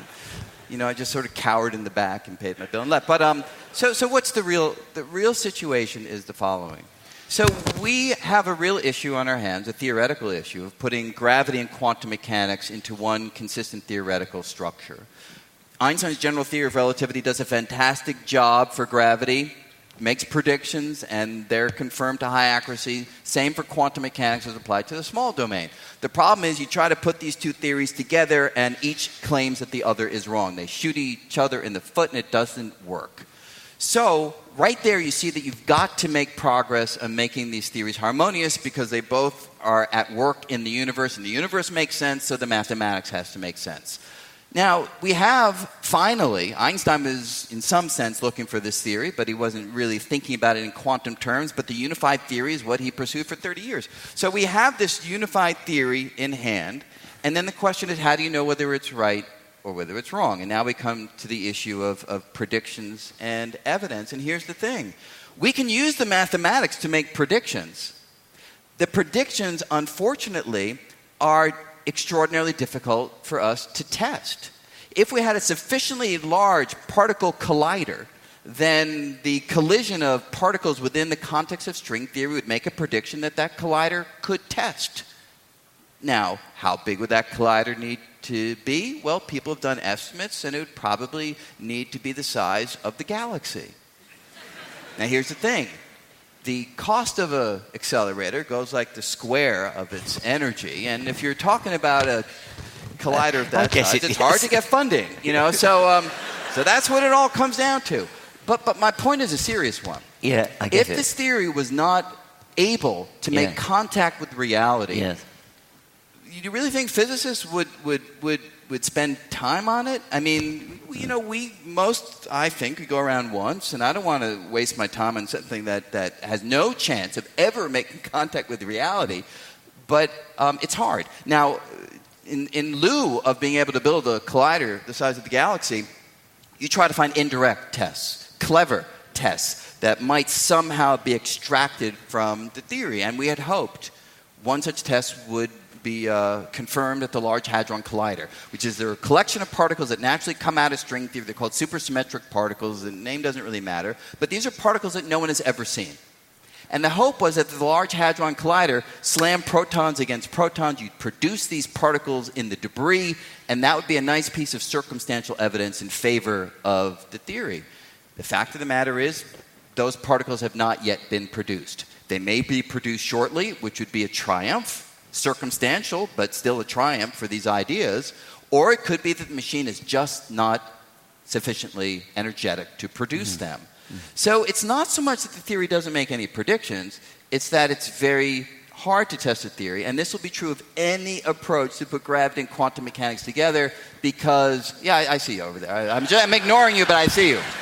Speaker 1: I just sort of cowered in the back and paid my bill and left. But so what's the real situation is the following. So we have a real issue on our hands, a theoretical issue of putting gravity and quantum mechanics into one consistent theoretical structure. Einstein's general theory of relativity does a fantastic job for gravity, makes predictions, and they're confirmed to high accuracy. Same for quantum mechanics as applied to the small domain. The problem is you try to put these two theories together, and each claims that the other is wrong. They shoot each other in the foot, and it doesn't work. So right there you see that you've got to make progress on making these theories harmonious because they both are at work in the universe, and the universe makes sense, so the mathematics has to make sense. Now, we have, finally, Einstein was in some sense looking for this theory, but he wasn't really thinking about it in quantum terms, but the unified theory is what he pursued for 30 years. So we have this unified theory in hand, and then the question is, how do you know whether it's right or whether it's wrong? And now we come to the issue of predictions and evidence, and here's the thing. We can use the mathematics to make predictions. The predictions, unfortunately, are extraordinarily difficult for us to test. If we had a sufficiently large particle collider, then the collision of particles within the context of string theory would make a prediction that collider could test. Now, how big would that collider need to be? Well, people have done estimates, and it would probably need to be the size of the galaxy. Now, here's the thing. The cost of an accelerator goes like the square of its energy, and if you're talking about a collider of that size, it's hard to get funding, So that's what it all comes down to. But my point is a serious one.
Speaker 2: Yeah, I get it.
Speaker 1: If this theory was not able to make contact with reality, you really think physicists would spend time on it? I mean, I think we go around once, and I don't want to waste my time on something that has no chance of ever making contact with reality, but it's hard. Now, in lieu of being able to build a collider the size of the galaxy, you try to find indirect tests, clever tests that might somehow be extracted from the theory, and we had hoped one such test would be confirmed at the Large Hadron Collider, which is a collection of particles that naturally come out of string theory. They're called supersymmetric particles. The name doesn't really matter. But these are particles that no one has ever seen. And the hope was that the Large Hadron Collider slammed protons against protons. You'd produce these particles in the debris, and that would be a nice piece of circumstantial evidence in favor of the theory. The fact of the matter is, those particles have not yet been produced. They may be produced shortly, which would be a triumph, circumstantial, but still a triumph for these ideas. Or it could be that the machine is just not sufficiently energetic to produce them. So it's not so much that the theory doesn't make any predictions, it's that it's very hard to test a theory, and this will be true of any approach to put gravity and quantum mechanics together because, I see you over there. I'm ignoring you, but I see you.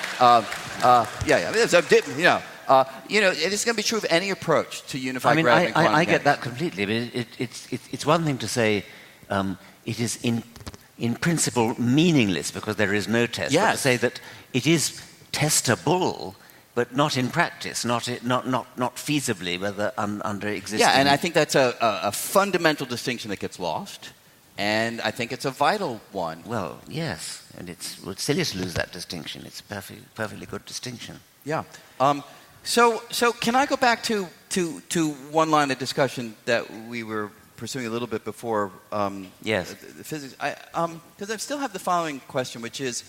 Speaker 1: It's going to be true of any approach to unify gravity and quantum mechanics.
Speaker 2: I get that completely, but it's one thing to say it is in principle meaningless because there is no test, but to say that it is testable, but not in practice, not feasibly, whether under existing...
Speaker 1: Yeah, and I think that's a fundamental distinction that gets lost, and I think it's a vital one.
Speaker 2: Well, yes, and it's silly to lose that distinction. It's a perfectly good distinction.
Speaker 1: Yeah. So can I go back to one line of discussion that we were pursuing a little bit before
Speaker 2: yes.
Speaker 1: the physics? Because I still have the following question, which is...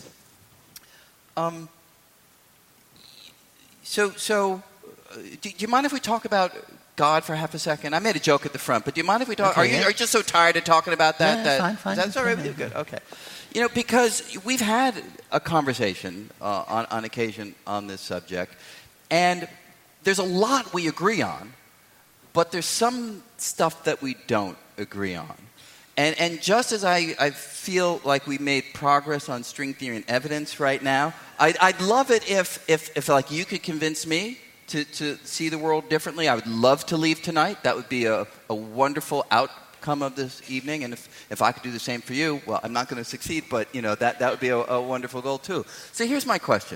Speaker 1: So, do you mind if we talk about God for half a second? I made a joke at the front, but do you mind if we talk?
Speaker 2: Okay,
Speaker 1: are you just so tired of talking about that?
Speaker 2: Yeah, fine.
Speaker 1: That's all right with you? Good. Okay. Because we've had a conversation on occasion on this subject, and there's a lot we agree on, but there's some stuff that we don't agree on. And just as I feel like we made progress on string theory and evidence right now, I'd love it if like you could convince me to see the world differently. I would love to leave tonight. That would be a wonderful outcome of this evening. And if I could do the same for you, well, I'm not going to succeed, but that would be a wonderful goal too. So here's my question.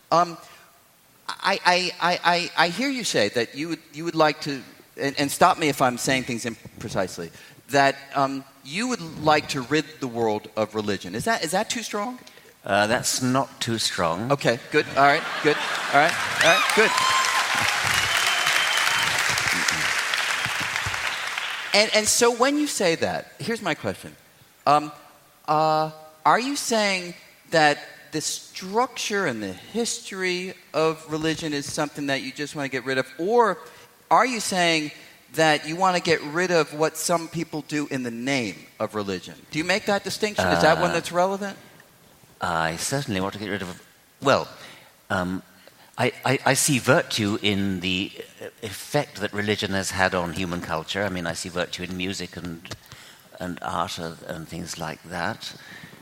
Speaker 1: I hear you say that you would like to, and stop me if I'm saying things imprecisely, that you would like to rid the world of religion. Is that too strong?
Speaker 2: That's not too strong.
Speaker 1: Okay, good. All right, good. All right, good. And so when you say that, here's my question. Are you saying that the structure and the history of religion is something that you just want to get rid of? Or are you saying that you want to get rid of what some people do in the name of religion? Do you make that distinction? Is that one that's relevant?
Speaker 2: I certainly want to get rid of... Well, I see virtue in the effect that religion has had on human culture. I mean, I see virtue in music and art and things like that.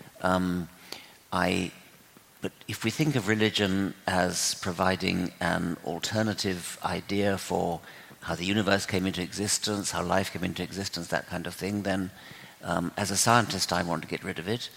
Speaker 2: But if we think of religion as providing an alternative idea for how the universe came into existence, how life came into existence, that kind of thing, then as a scientist I want to get rid of it.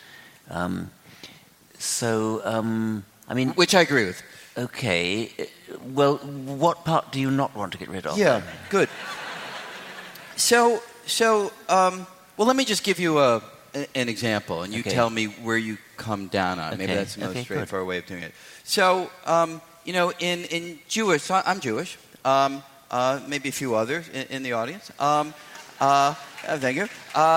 Speaker 1: Which I agree with.
Speaker 2: Okay. Well, what part do you not want to get rid of?
Speaker 1: Yeah, good. So, let me just give you an example, and you tell me where you come down on. Maybe that's the most straightforward way of doing it. So, in Jewish, so I'm Jewish. Maybe a few others in the audience. Thank you.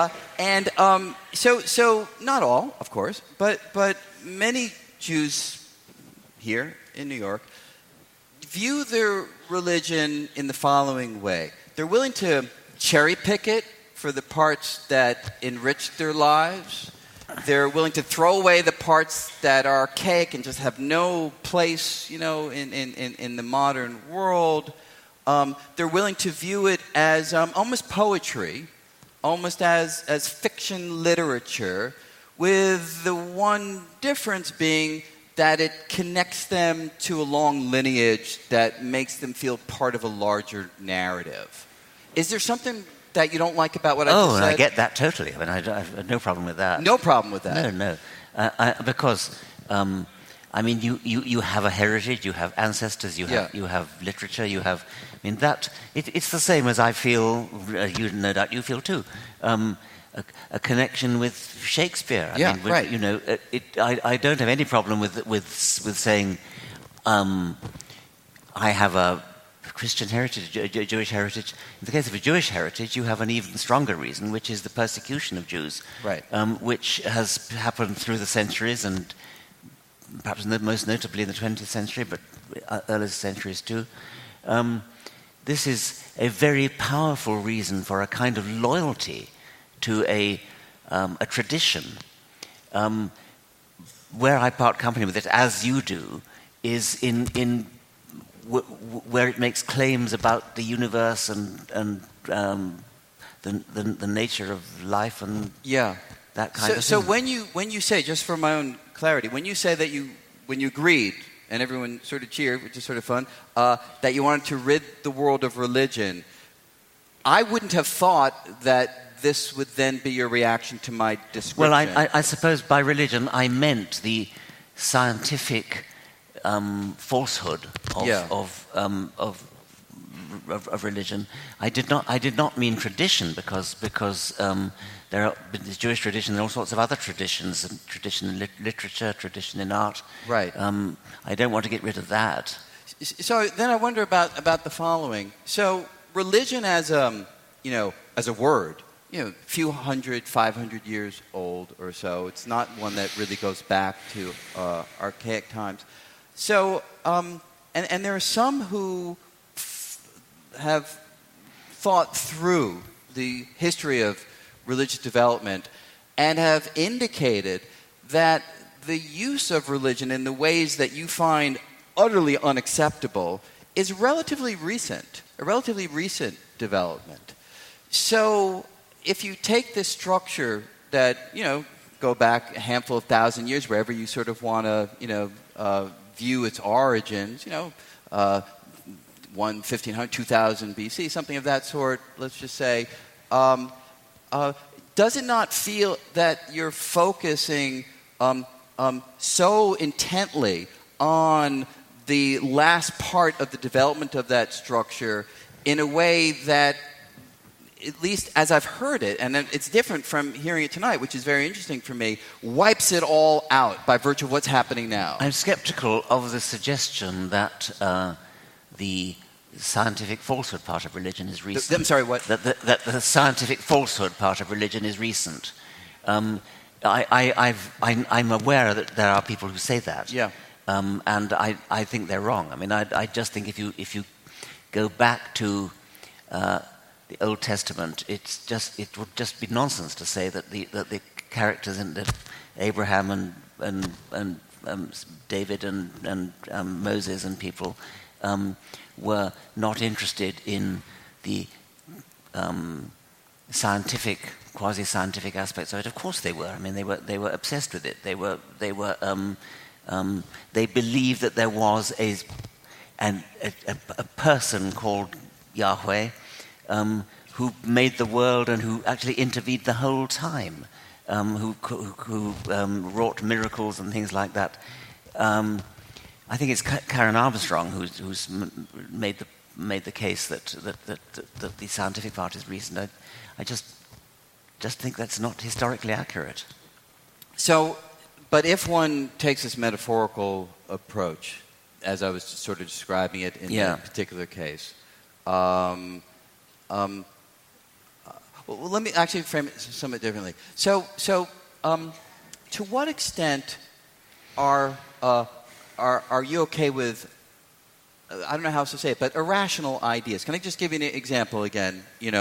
Speaker 1: So not all, of course, but many Jews here in New York view their religion in the following way. They're willing to cherry pick it for the parts that enrich their lives. They're willing to throw away the parts that are archaic and just have no place, in the modern world. They're willing to view it as almost poetry, almost as fiction literature, with the one difference being that it connects them to a long lineage that makes them feel part of a larger narrative. Is there something that you don't like about what I just said?
Speaker 2: Oh, I get that totally. I mean, I have no problem with that.
Speaker 1: No problem with that?
Speaker 2: No. Because... you have a heritage, you have ancestors, you have literature, you have... I mean, it's the same as I feel, no doubt you feel too, a connection with Shakespeare.
Speaker 1: Right.
Speaker 2: I don't have any problem with saying I have a Christian heritage, a Jewish heritage. In the case of a Jewish heritage, you have an even stronger reason, which is the persecution of Jews,
Speaker 1: right.
Speaker 2: Which has happened through the centuries and perhaps most notably in the 20th century, but earlier centuries too. this is a very powerful reason for a kind of loyalty to a tradition. Where I part company with it, as you do, is where it makes claims about the universe and the nature of life and that kind of thing.
Speaker 1: So when you say, just for my own clarity, when you say that when you agreed, and everyone sort of cheered, which is sort of fun, that you wanted to rid the world of religion, I wouldn't have thought that this would then be your reaction to my description.
Speaker 2: Well, I suppose by religion I meant the scientific falsehood of religion. I did not mean tradition because there are the Jewish tradition and all sorts of other traditions, tradition in literature, tradition in art.
Speaker 1: Right.
Speaker 2: I don't want to get rid of that.
Speaker 1: So then I wonder about the following. So religion as a word, a few 500 years old or so. It's not one that really goes back to archaic times. So and there are some who have thought through the history of religious development and have indicated that the use of religion in the ways that you find utterly unacceptable is a relatively recent development. So if you take this structure that, go back a handful of thousand years, wherever you sort of want to, view its origins, 1500, 2000 BC, something of that sort, let's just say, does it not feel that you're focusing so intently on the last part of the development of that structure in a way that, at least as I've heard it, and it's different from hearing it tonight, which is very interesting for me, wipes it all out by virtue of what's happening now?
Speaker 2: I'm skeptical of the suggestion that the scientific falsehood part of religion is recent.
Speaker 1: I'm sorry, what?
Speaker 2: That the scientific falsehood part of religion is recent. I'm aware that there are people who say that.
Speaker 1: Yeah.
Speaker 2: And I think they're wrong. I mean, I just think if you go back to the Old Testament, it would just be nonsense to say that the characters in Abraham and David and Moses and people were not interested in the scientific, quasi-scientific aspects of it. Of course they were. I mean, they were obsessed with it. They believed that there was a person called Yahweh who made the world and who actually intervened the whole time, who wrought miracles and things like that. I think it's Karen Armstrong who's made the case that the scientific part is recent. I just think that's not historically accurate.
Speaker 1: So, but if one takes this metaphorical approach, as I was sort of describing it in that particular case, well, let me actually frame it somewhat differently. So, to what extent are you okay with, I don't know how else to say it, but irrational ideas? Can I just give you an example again?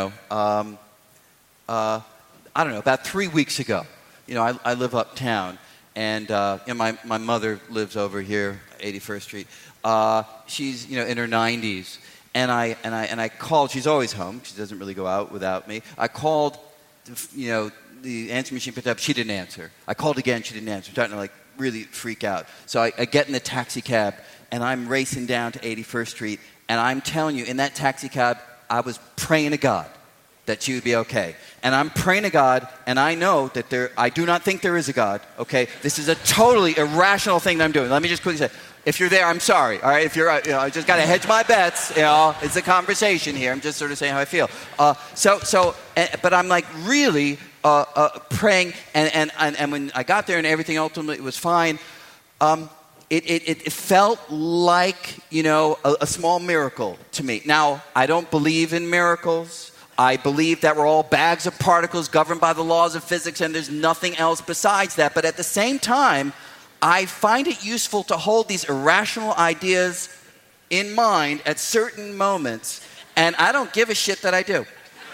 Speaker 1: I don't know, about 3 weeks ago, I live uptown, and my mother lives over here, 81st Street. She's in her 90s, and I called. She's always home. She doesn't really go out without me. I called, the answering machine picked up. She didn't answer. I called again. She didn't answer. I'm starting to really freak out. So I get in the taxi cab, and I'm racing down to 81st Street, and I'm telling you, in that taxi cab, I was praying to God that she would be okay. And I'm praying to God, and I know that I do not think there is a God, okay? This is a totally irrational thing that I'm doing. Let me just quickly say, if you're there, I'm sorry, all right? If you're, I just got to hedge my bets, it's a conversation here. I'm just sort of saying how I feel. But I'm really praying, and when I got there and everything ultimately was fine, it felt like, a small miracle to me. Now, I don't believe in miracles. I believe that we're all bags of particles governed by the laws of physics, and there's nothing else besides that. But at the same time, I find it useful to hold these irrational ideas in mind at certain moments and I don't give a shit that I do.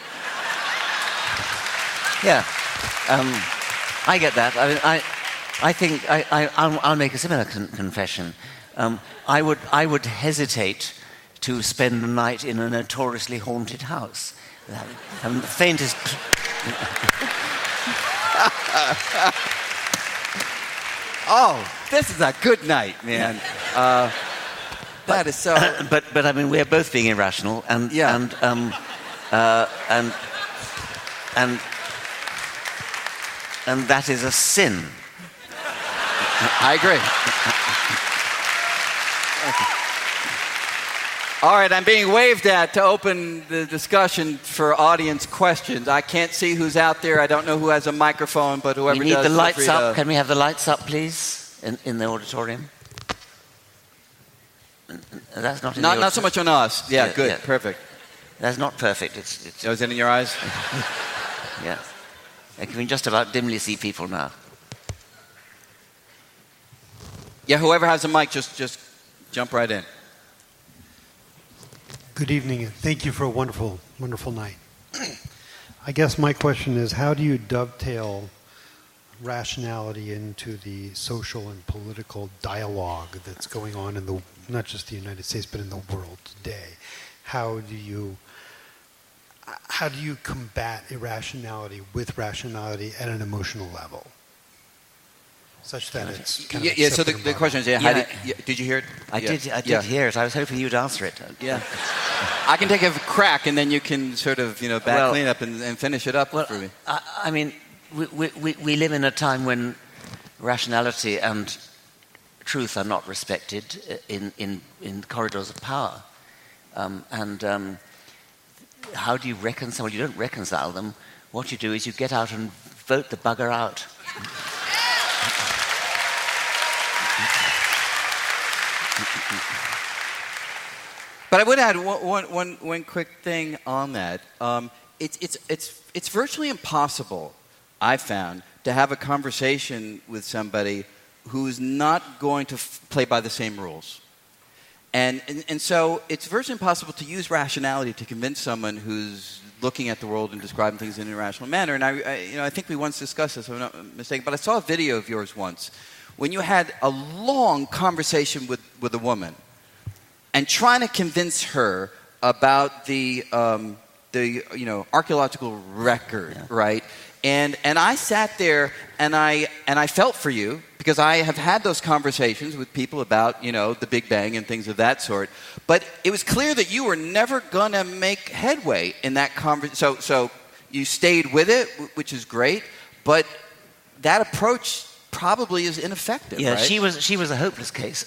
Speaker 2: Yeah, I get that. I mean, I think I'll make a similar confession. I would hesitate to spend the night in a notoriously haunted house. The faintest.
Speaker 1: Oh, this is a good night, man. That is so.
Speaker 2: But I mean, we're both being irrational, and that is a sin.
Speaker 1: I agree. All right, I'm being waved at to open the discussion for audience questions. I can't see who's out there. I don't know who has a microphone, but whoever does...
Speaker 2: We need the lights up. Can we have the lights up, please, in the auditorium? That's not in
Speaker 1: not so much on us. Yeah, good,
Speaker 2: yeah.
Speaker 1: Perfect.
Speaker 2: That's not perfect. It's
Speaker 1: is it in your eyes?
Speaker 2: Yeah. I can just about dimly see people now.
Speaker 1: Yeah, whoever has a mic, just jump right in.
Speaker 3: Good evening, and thank you for a wonderful, wonderful night. I guess my question is, how do you dovetail rationality into the social and political dialogue that's going on in not just the United States, but in the world today? How do you combat irrationality with rationality at an emotional level, such that it's kind of
Speaker 1: So the question is, did you hear it?
Speaker 2: I did hear it. I was hoping you'd answer it.
Speaker 1: Yeah, I can take a crack, and then you can sort of clean up and finish it up for me.
Speaker 2: I mean, we live in a time when rationality and truth are not respected in corridors of power, and how do you reconcile? Well, you don't reconcile them. What you do is you get out and vote the bugger out.
Speaker 1: But I would add one quick thing on that. It's virtually impossible, I've found, to have a conversation with somebody who's not going to play by the same rules. And so it's virtually impossible to use rationality to convince someone who's looking at the world and describing things in an irrational manner. And I think we once discussed this, if I'm not mistaken, but I saw a video of yours once when you had a long conversation with a woman and trying to convince her about the archaeological record, right? And I sat there and I felt for you because I have had those conversations with people about, the Big Bang and things of that sort. But it was clear that you were never going to make headway in that conversation. So you stayed with it, which is great, but that approach probably is ineffective,
Speaker 2: yeah,
Speaker 1: right?
Speaker 2: she was a hopeless case.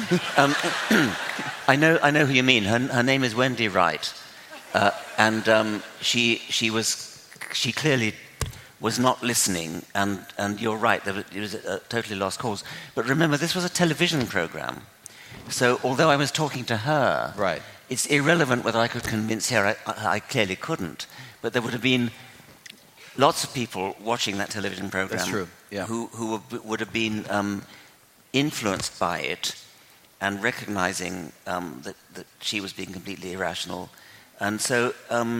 Speaker 2: I know who you mean. Her name is Wendy Wright. And she clearly was not listening, and you're right, it was a totally lost cause. But remember, this was a television program. So although I was talking to her,
Speaker 1: right,
Speaker 2: it's irrelevant whether I could convince her. I clearly couldn't. But there would have been lots of people watching that television program.
Speaker 1: That's true. Yeah.
Speaker 2: Who would have been influenced by it and recognizing that she was being completely irrational. And so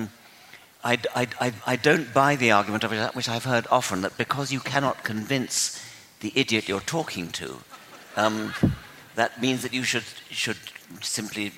Speaker 2: I don't buy the argument of it, which I've heard often, that because you cannot convince the idiot you're talking to, that means that you should simply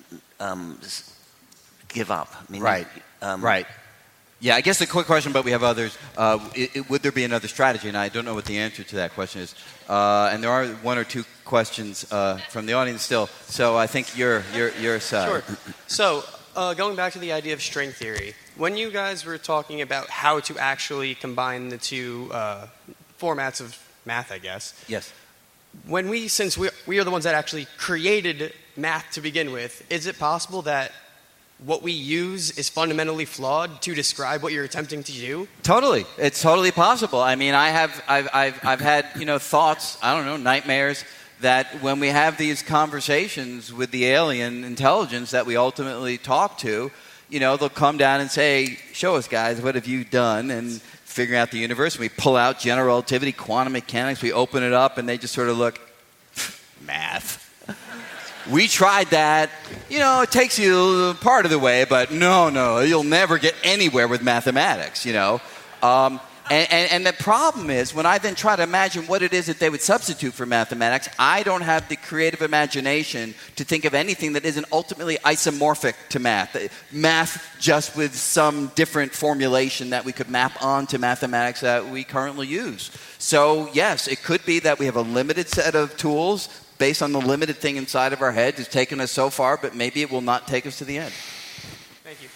Speaker 2: give up. I mean,
Speaker 1: right. Right. Yeah, I guess the quick question, but we have others. Would there be another strategy? And I don't know what the answer to that question is. And there are one or two questions from the audience still. So I think your side.
Speaker 4: Sure. So going back to the idea of string theory, when you guys were talking about how to actually combine the two formats of math, I guess.
Speaker 1: Yes.
Speaker 4: Since we are the ones that actually created math to begin with, is it possible that what we use is fundamentally flawed to describe what you're attempting to do?
Speaker 1: Totally. It's totally possible. I mean, I've had, thoughts, nightmares, that when we have these conversations with the alien intelligence that we ultimately talk to, they'll come down and say, show us, guys, what have you done? And figuring out the universe. We pull out general relativity, quantum mechanics, we open it up, and they just sort of look, math. We tried that. It takes you part of the way, but no, you'll never get anywhere with mathematics, And the problem is, when I then try to imagine what it is that they would substitute for mathematics, I don't have the creative imagination to think of anything that isn't ultimately isomorphic to math. Math just with some different formulation that we could map onto mathematics that we currently use. So, yes, it could be that we have a limited set of tools based on the limited thing inside of our head that's taken us so far, but maybe it will not take us to the end.
Speaker 5: Thank you.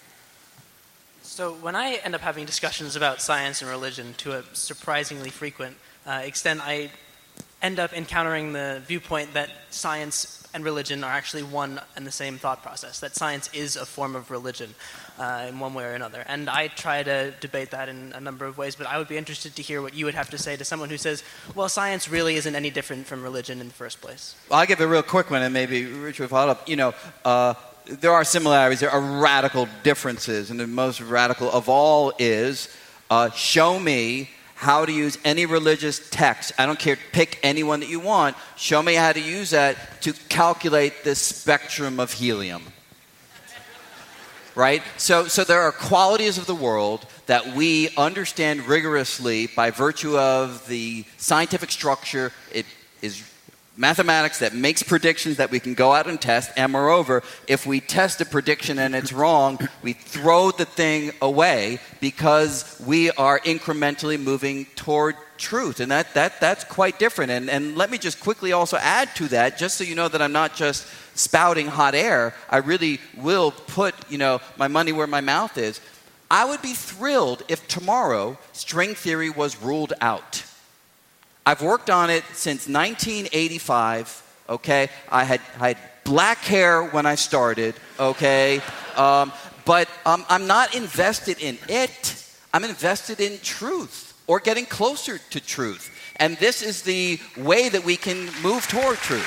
Speaker 5: So when I end up having discussions about science and religion to a surprisingly frequent extent, I end up encountering the viewpoint that science and religion are actually one and the same thought process, that science is a form of religion in one way or another. And I try to debate that in a number of ways, but I would be interested to hear what you would have to say to someone who says, well, science really isn't any different from religion in the first place.
Speaker 1: Well, I'll give a real quick one, and maybe Richard will follow up. There are similarities, there are radical differences, and the most radical of all is show me how to use any religious text. I don't care, pick anyone that you want. Show me how to use that to calculate the spectrum of helium. Right? So there are qualities of the world that we understand rigorously by virtue of the scientific structure. It is mathematics that makes predictions that we can go out and test. And moreover, if we test a prediction and it's wrong, we throw the thing away because we are incrementally moving toward truth. And that's quite different. And let me just quickly also add to that, just so you know that I'm not just spouting hot air. I really will put, my money where my mouth is. I would be thrilled if tomorrow string theory was ruled out. I've worked on it since 1985, okay? I had black hair when I started, okay? But I'm not invested in it. I'm invested in truth or getting closer to truth. And this is the way that we can move toward truth.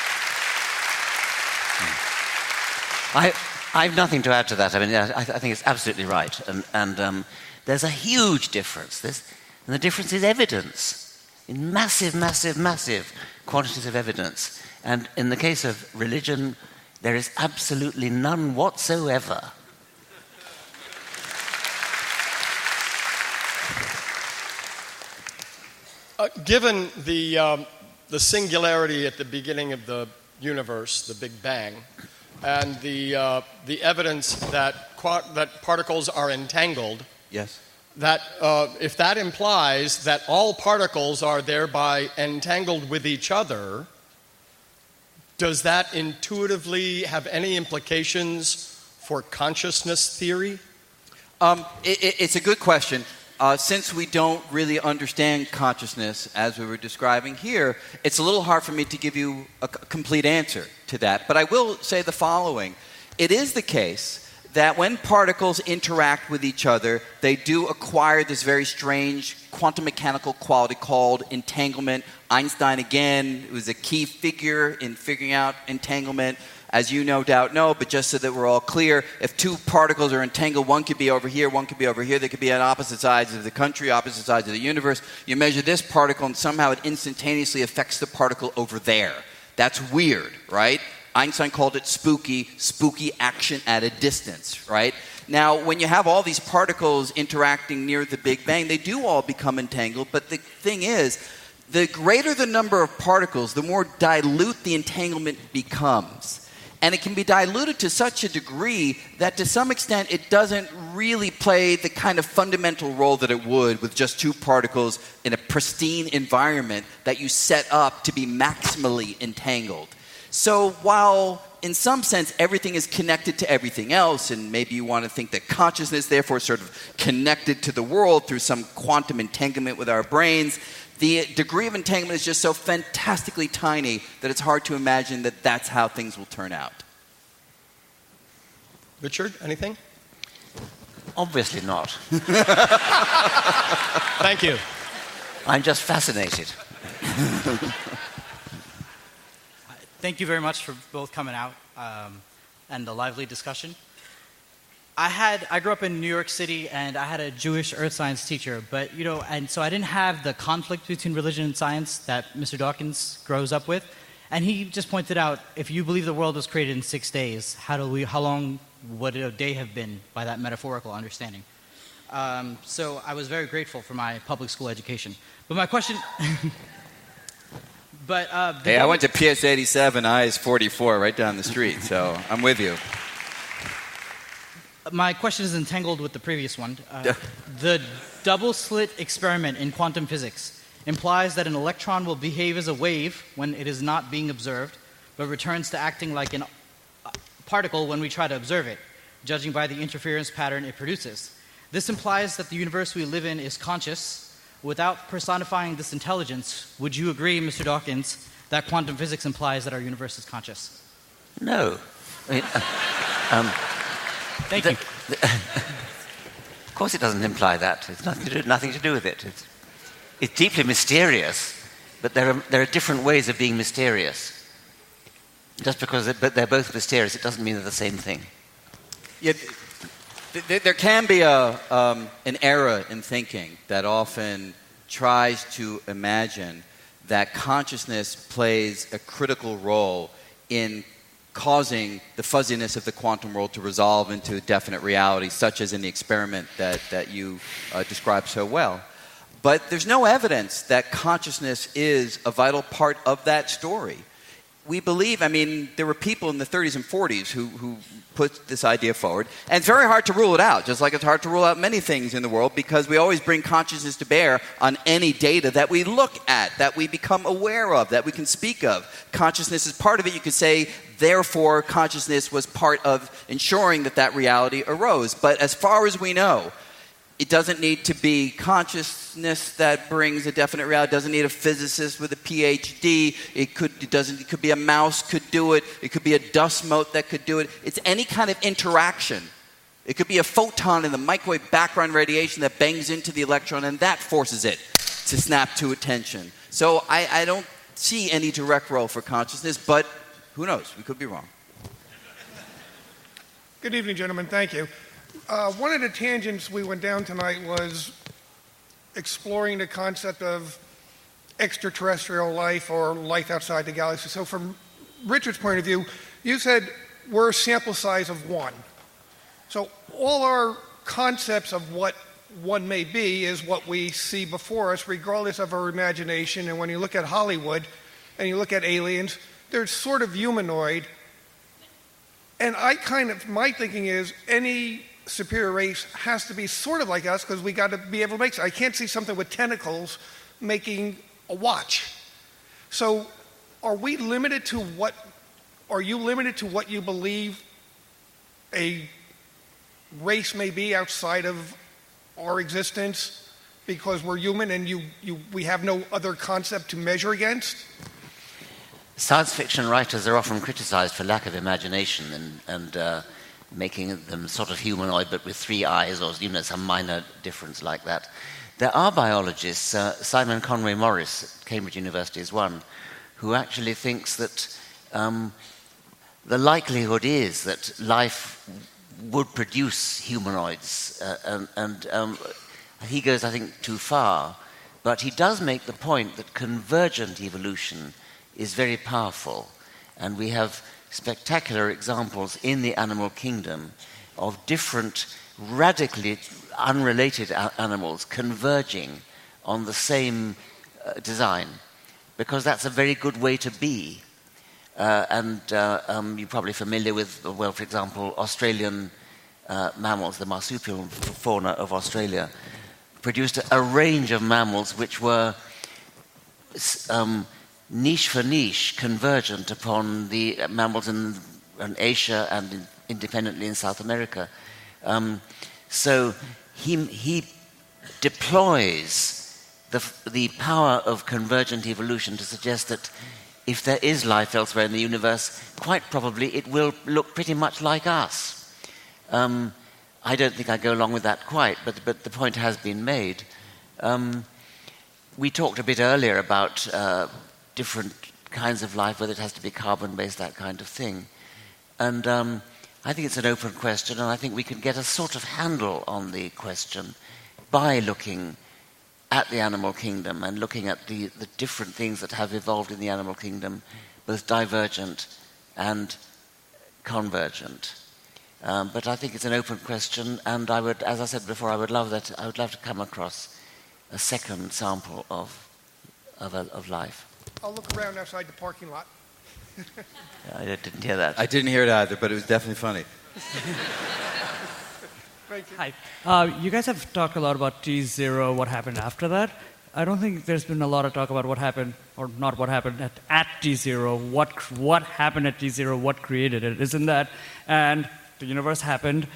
Speaker 2: I have nothing to add to that. I mean, I think it's absolutely right. And there's a huge difference. And the difference is evidence. In massive, massive, massive quantities of evidence. And in the case of religion, there is absolutely none whatsoever.
Speaker 6: Given the singularity at the beginning of the universe, the Big Bang, and the evidence that particles are entangled,
Speaker 1: yes,
Speaker 6: that if that implies that all particles are thereby entangled with each other, does that intuitively have any implications for consciousness theory?
Speaker 1: It's a good question. Since we don't really understand consciousness as we were describing here, it's a little hard for me to give you a complete answer to that. But I will say the following. It is the case that when particles interact with each other, they do acquire this very strange quantum mechanical quality called entanglement. Einstein, again, was a key figure in figuring out entanglement, as you no doubt know, but just so that we're all clear, if two particles are entangled, one could be over here, one could be over here, they could be on opposite sides of the country, opposite sides of the universe. You measure this particle and somehow it instantaneously affects the particle over there. That's weird, right? Einstein called it spooky action at a distance, right? Now, when you have all these particles interacting near the Big Bang, they do all become entangled, but the thing is, the greater the number of particles, the more dilute the entanglement becomes. And it can be diluted to such a degree that to some extent it doesn't really play the kind of fundamental role that it would with just two particles in a pristine environment that you set up to be maximally entangled. So while in some sense everything is connected to everything else, and maybe you want to think that consciousness therefore is sort of connected to the world through some quantum entanglement with our brains, the degree of entanglement is just so fantastically tiny that it's hard to imagine that that's how things will turn out.
Speaker 6: Richard, anything?
Speaker 2: Obviously not.
Speaker 6: Thank you.
Speaker 2: I'm just fascinated.
Speaker 7: Thank you very much for both coming out and the lively discussion. I grew up in New York City, and I had a Jewish earth science teacher, but and so I didn't have the conflict between religion and science that Mr. Dawkins grows up with. And he just pointed out, if you believe the world was created in 6 days, how long would a day have been by that metaphorical understanding? So I was very grateful for my public school education. But my question...
Speaker 1: Hey, I went to PS 87, IS 44, right down the street, so I'm with you.
Speaker 7: My question is entangled with the previous one. The double-slit experiment in quantum physics implies that an electron will behave as a wave when it is not being observed, but returns to acting like a particle when we try to observe it, judging by the interference pattern it produces. This implies that the universe we live in is conscious. Without personifying this intelligence, would you agree, Mr. Dawkins, that quantum physics implies that our universe is conscious?
Speaker 2: No.
Speaker 7: Thank you.
Speaker 2: Of course it doesn't imply that. It's nothing to do with it. It's deeply mysterious, but there are different ways of being mysterious. Just because they're both mysterious, it doesn't mean they're the same thing.
Speaker 1: Yeah, there can be an error in thinking that often tries to imagine that consciousness plays a critical role in causing the fuzziness of the quantum world to resolve into definite reality, such as in the experiment that you described so well. But there's no evidence that consciousness is a vital part of that story. We believe, there were people in the 30s and 40s who put this idea forward, and it's very hard to rule it out, just like it's hard to rule out many things in the world, because we always bring consciousness to bear on any data that we look at, that we become aware of, that we can speak of. Consciousness is part of it. You could say, therefore, consciousness was part of ensuring that reality arose. But as far as we know, it doesn't need to be consciousness that brings a definite reality. It doesn't need a physicist with a PhD. It could be a mouse could do it. It could be a dust mote that could do it. It's any kind of interaction. It could be a photon in the microwave background radiation that bangs into the electron, and that forces it to snap to attention. So I don't see any direct role for consciousness, but who knows? We could be wrong.
Speaker 8: Good evening, gentlemen. Thank you. One of the tangents we went down tonight was exploring the concept of extraterrestrial life or life outside the galaxy. So from Richard's point of view, you said we're a sample size of one. So all our concepts of what one may be is what we see before us, regardless of our imagination. And when you look at Hollywood and you look at aliens, they're sort of humanoid. And my thinking is any superior race has to be sort of like us, because we got to be able to make. I can't see something with tentacles making a watch. So, are you limited to what you believe a race may be outside of our existence, because we're human and we have no other concept to measure against?
Speaker 2: Science fiction writers are often criticized for lack of imagination and making them sort of humanoid but with 3 eyes, or some minor difference like that. There are biologists, Simon Conway Morris at Cambridge University is one, who actually thinks that the likelihood is that life would produce humanoids, and he goes, I think, too far, but he does make the point that convergent evolution is very powerful, and we have spectacular examples in the animal kingdom of different radically unrelated animals converging on the same design, because that's a very good way to be. You're probably familiar with, for example, Australian mammals, the marsupial fauna of Australia, produced a range of mammals which were niche for niche convergent upon the mammals in Asia and independently in South America. So he deploys the power of convergent evolution to suggest that if there is life elsewhere in the universe, quite probably it will look pretty much like us. I don't think I go along with that quite, but the point has been made. We talked a bit earlier about different kinds of life, whether it has to be carbon-based, that kind of thing. And I think it's an open question, and I think we can get a sort of handle on the question by looking at the animal kingdom and looking at the different things that have evolved in the animal kingdom both divergent and convergent. But I think it's an open question, and I would, as I said before, I would love to come across a second sample of life.
Speaker 8: I'll look around outside the parking lot.
Speaker 2: I didn't hear that.
Speaker 1: I didn't hear it either, but it was definitely funny.
Speaker 8: Thank you.
Speaker 9: Hi. You guys have talked a lot about T0, what happened after that. I don't think there's been a lot of talk about what happened, or not what happened, at T0. What happened at T0, what created it. Isn't that? And the universe happened.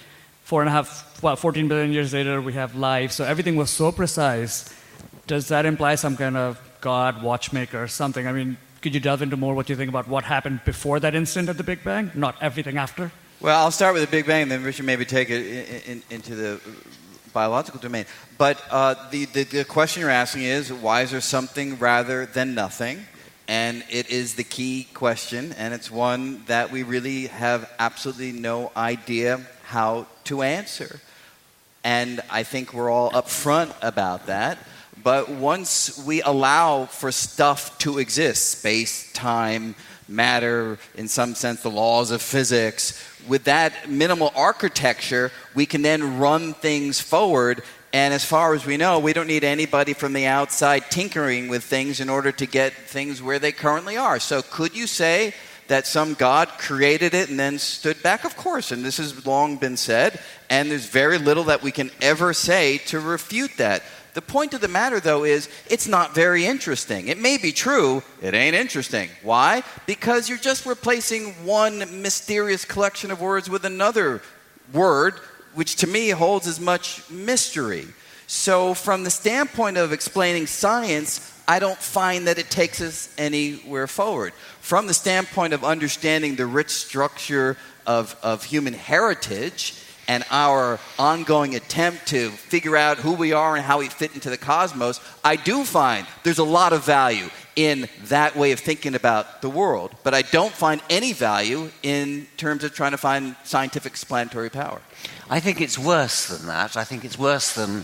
Speaker 9: 14 billion years later, we have life. So everything was so precise. Does that imply some kind of God, watchmaker, or something? I mean, could you delve into more what you think about what happened before that instant at the Big Bang, not everything after?
Speaker 1: Well, I'll start with the Big Bang, and then Richard maybe take it into the biological domain. But the question you're asking is, why is there something rather than nothing? And it is the key question, and it's one that we really have absolutely no idea how to answer. And I think we're all upfront about that. But once we allow for stuff to exist, space, time, matter, in some sense the laws of physics, with that minimal architecture, we can then run things forward. And as far as we know, we don't need anybody from the outside tinkering with things in order to get things where they currently are. So could you say that some God created it and then stood back? Of course, and this has long been said, and there's very little that we can ever say to refute that. The point of the matter, though, is it's not very interesting. It may be true, it ain't interesting. Why? Because you're just replacing one mysterious collection of words with another word, which to me holds as much mystery. So from the standpoint of explaining science, I don't find that it takes us anywhere forward. From the standpoint of understanding the rich structure of human heritage and our ongoing attempt to figure out who we are and how we fit into the cosmos, I do find there's a lot of value in that way of thinking about the world. But I don't find any value in terms of trying to find scientific explanatory power.
Speaker 2: I think it's worse than that. I think it's worse than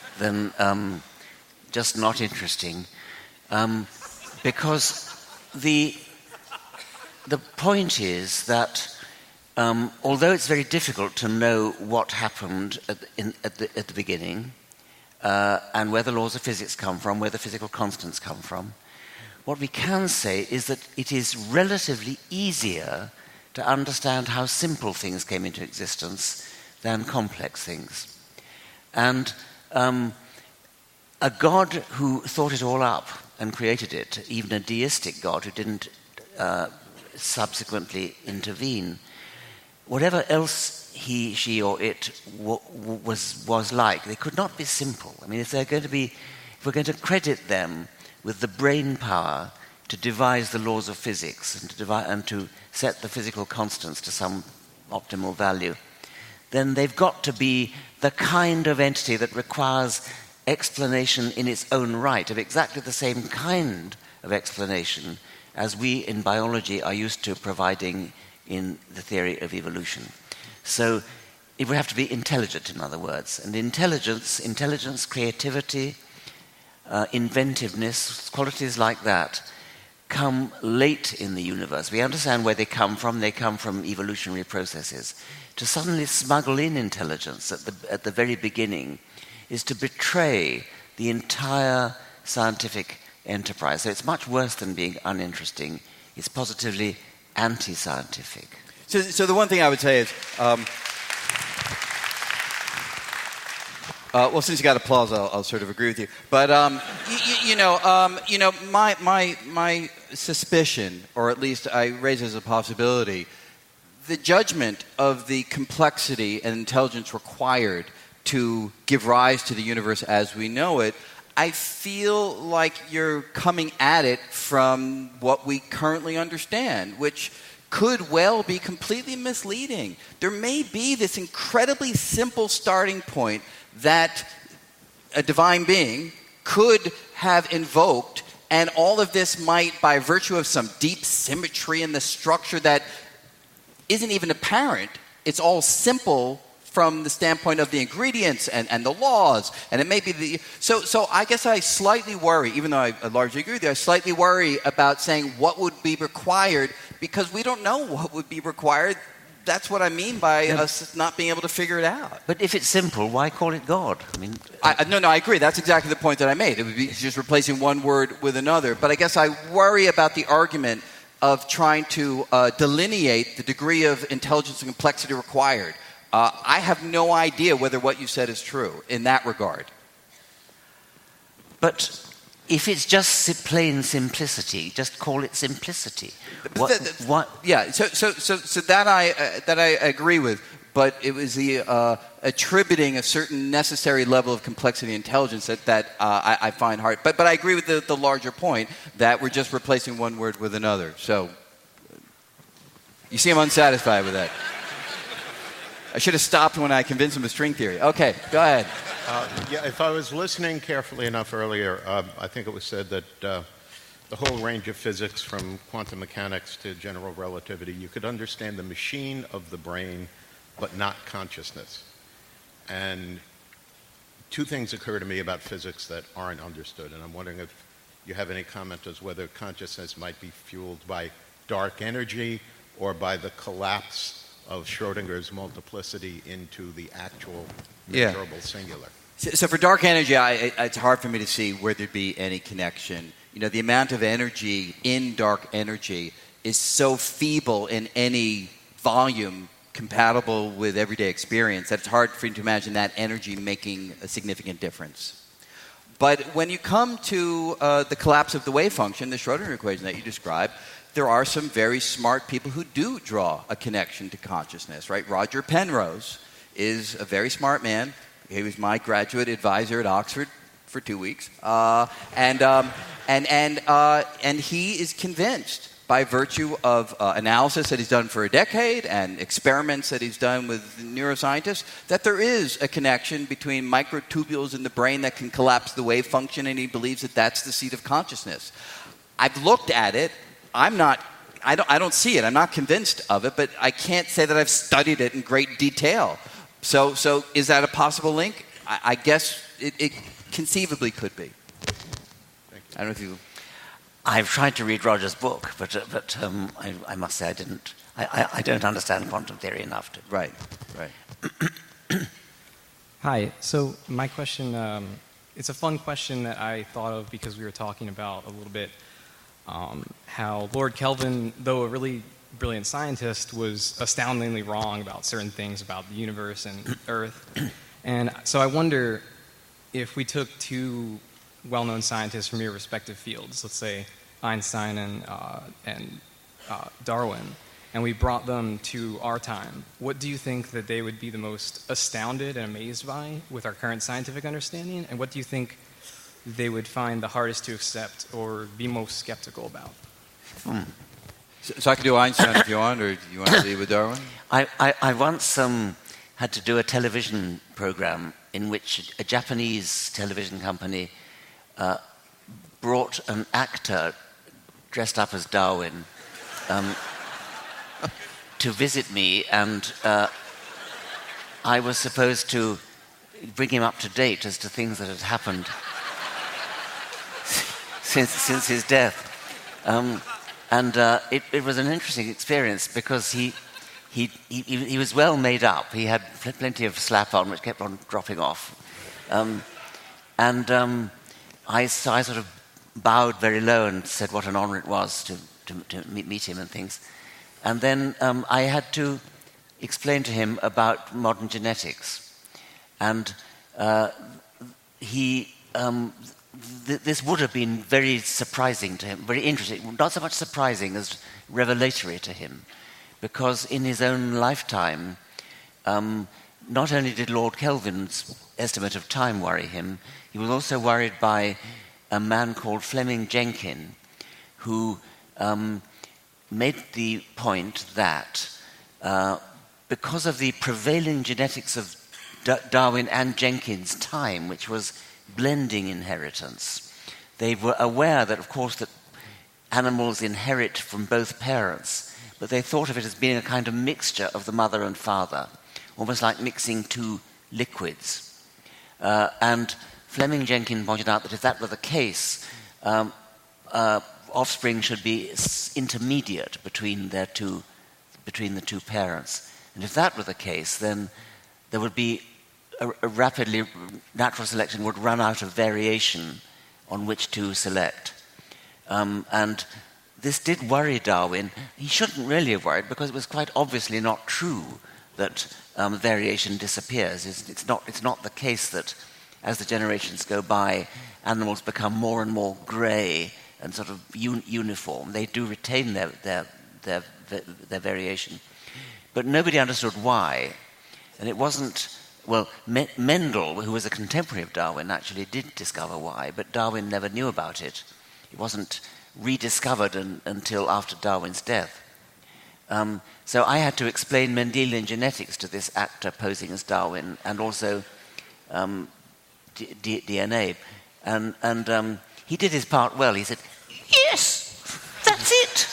Speaker 2: just not interesting. Because the point is that although it's very difficult to know what happened at the beginning and where the laws of physics come from, where the physical constants come from, what we can say is that it is relatively easier to understand how simple things came into existence than complex things. And a God who thought it all up and created it, even a deistic God who didn't subsequently intervene, whatever else he, she, or it was like, they could not be simple. I mean, if we're going to credit them with the brain power to devise the laws of physics and to set the physical constants to some optimal value, then they've got to be the kind of entity that requires explanation in its own right, of exactly the same kind of explanation as we in biology are used to providing in the theory of evolution. So it would have to be intelligent, in other words. And intelligence, creativity, inventiveness, qualities like that come late in the universe. We understand where they come from. They come from evolutionary processes. To suddenly smuggle in intelligence at the very beginning is to betray the entire scientific enterprise. So it's much worse than being uninteresting. It's positively anti-scientific.
Speaker 1: So the one thing I would say is, well, since you got applause, I'll sort of agree with you. But my suspicion, or at least I raise as a possibility, the judgment of the complexity and intelligence required to give rise to the universe as we know it, I feel like you're coming at it from what we currently understand, which could well be completely misleading. There may be this incredibly simple starting point that a divine being could have invoked, and all of this might, by virtue of some deep symmetry in the structure that isn't even apparent, it's all simple from the standpoint of the ingredients and the laws, and it may be so I guess I slightly worry, even though I largely agree with you, I slightly worry about saying what would be required, because we don't know what would be required. That's what I mean by us not being able to figure it out.
Speaker 2: But if it's simple, why call it God? I mean,
Speaker 1: I agree. That's exactly the point that I made. It would be just replacing one word with another. But I guess I worry about the argument of trying to delineate the degree of intelligence and complexity required. I have no idea whether what you said is true in that regard.
Speaker 2: But if it's just plain simplicity, just call it simplicity. What?
Speaker 1: Yeah. So that I agree with, but it was the attributing a certain necessary level of complexity and intelligence that I find hard. But I agree with the larger point that we're just replacing one word with another. So you seem unsatisfied with that. I should have stopped when I convinced him of string theory. Okay, go ahead.
Speaker 10: If I was listening carefully enough earlier, I think it was said that the whole range of physics, from quantum mechanics to general relativity, you could understand the machine of the brain, but not consciousness. And two things occur to me about physics that aren't understood, and I'm wondering if you have any comment as whether consciousness might be fueled by dark energy or by the collapse of Schrodinger's multiplicity into the actual measurable singular.
Speaker 1: So for dark energy, it's hard for me to see where there'd be any connection. You know, the amount of energy in dark energy is so feeble in any volume compatible with everyday experience that it's hard for you to imagine that energy making a significant difference. But when you come to the collapse of the wave function, the Schrodinger equation that you described, there are some very smart people who do draw a connection to consciousness, right? Roger Penrose is a very smart man. He was my graduate advisor at Oxford for 2 weeks, and he is convinced, by virtue of analysis that he's done for a decade and experiments that he's done with neuroscientists, that there is a connection between microtubules in the brain that can collapse the wave function, and he believes that that's the seat of consciousness. I've looked at it. I don't see it. I'm not convinced of it, but I can't say that I've studied it in great detail. So is that a possible link? I guess it conceivably could be. I don't know if you...
Speaker 2: I've tried to read Roger's book, but I must say I don't understand quantum theory enough to...
Speaker 1: Right.
Speaker 11: Hi. So my question, it's a fun question that I thought of because we were talking about a little bit how Lord Kelvin, though a really brilliant scientist, was astoundingly wrong about certain things about the universe and Earth. And so I wonder if we took two well-known scientists from your respective fields, let's say Einstein and Darwin, and we brought them to our time, what do you think that they would be the most astounded and amazed by with our current scientific understanding? And what do you think they would find the hardest to accept or be most skeptical about?
Speaker 1: So I can do Einstein if you want, or do you want to leave with Darwin?
Speaker 2: I once had to do a television program in which a Japanese television company brought an actor dressed up as Darwin to visit me, and I was supposed to bring him up to date as to things that had happened since his death. It was an interesting experience because he was well made up. He had plenty of slap on, which kept on dropping off. I sort of bowed very low and said what an honor it was to meet him and things. And then I had to explain to him about modern genetics. And this would have been very surprising to him, very interesting, not so much surprising as revelatory to him, because in his own lifetime, not only did Lord Kelvin's estimate of time worry him, he was also worried by a man called Fleming Jenkin, who made the point that because of the prevailing genetics of Darwin and Jenkin's time, which was blending inheritance, they were aware that, of course, that animals inherit from both parents, but they thought of it as being a kind of mixture of the mother and father, almost like mixing two liquids. And Fleming Jenkins pointed out that if that were the case, offspring should be intermediate between the two parents. And if that were the case, then there would be natural selection would run out of variation on which to select. And this did worry Darwin. He shouldn't really have worried, because it was quite obviously not true that variation disappears. It's not the case that as the generations go by, animals become more and more grey and sort of uniform. They do retain their variation. But nobody understood why. And it wasn't... Well, Mendel, who was a contemporary of Darwin, actually did discover why, but Darwin never knew about it. It wasn't rediscovered until after Darwin's death. So I had to explain Mendelian genetics to this actor posing as Darwin, and also DNA. And he did his part well. He said, "Yes, that's it."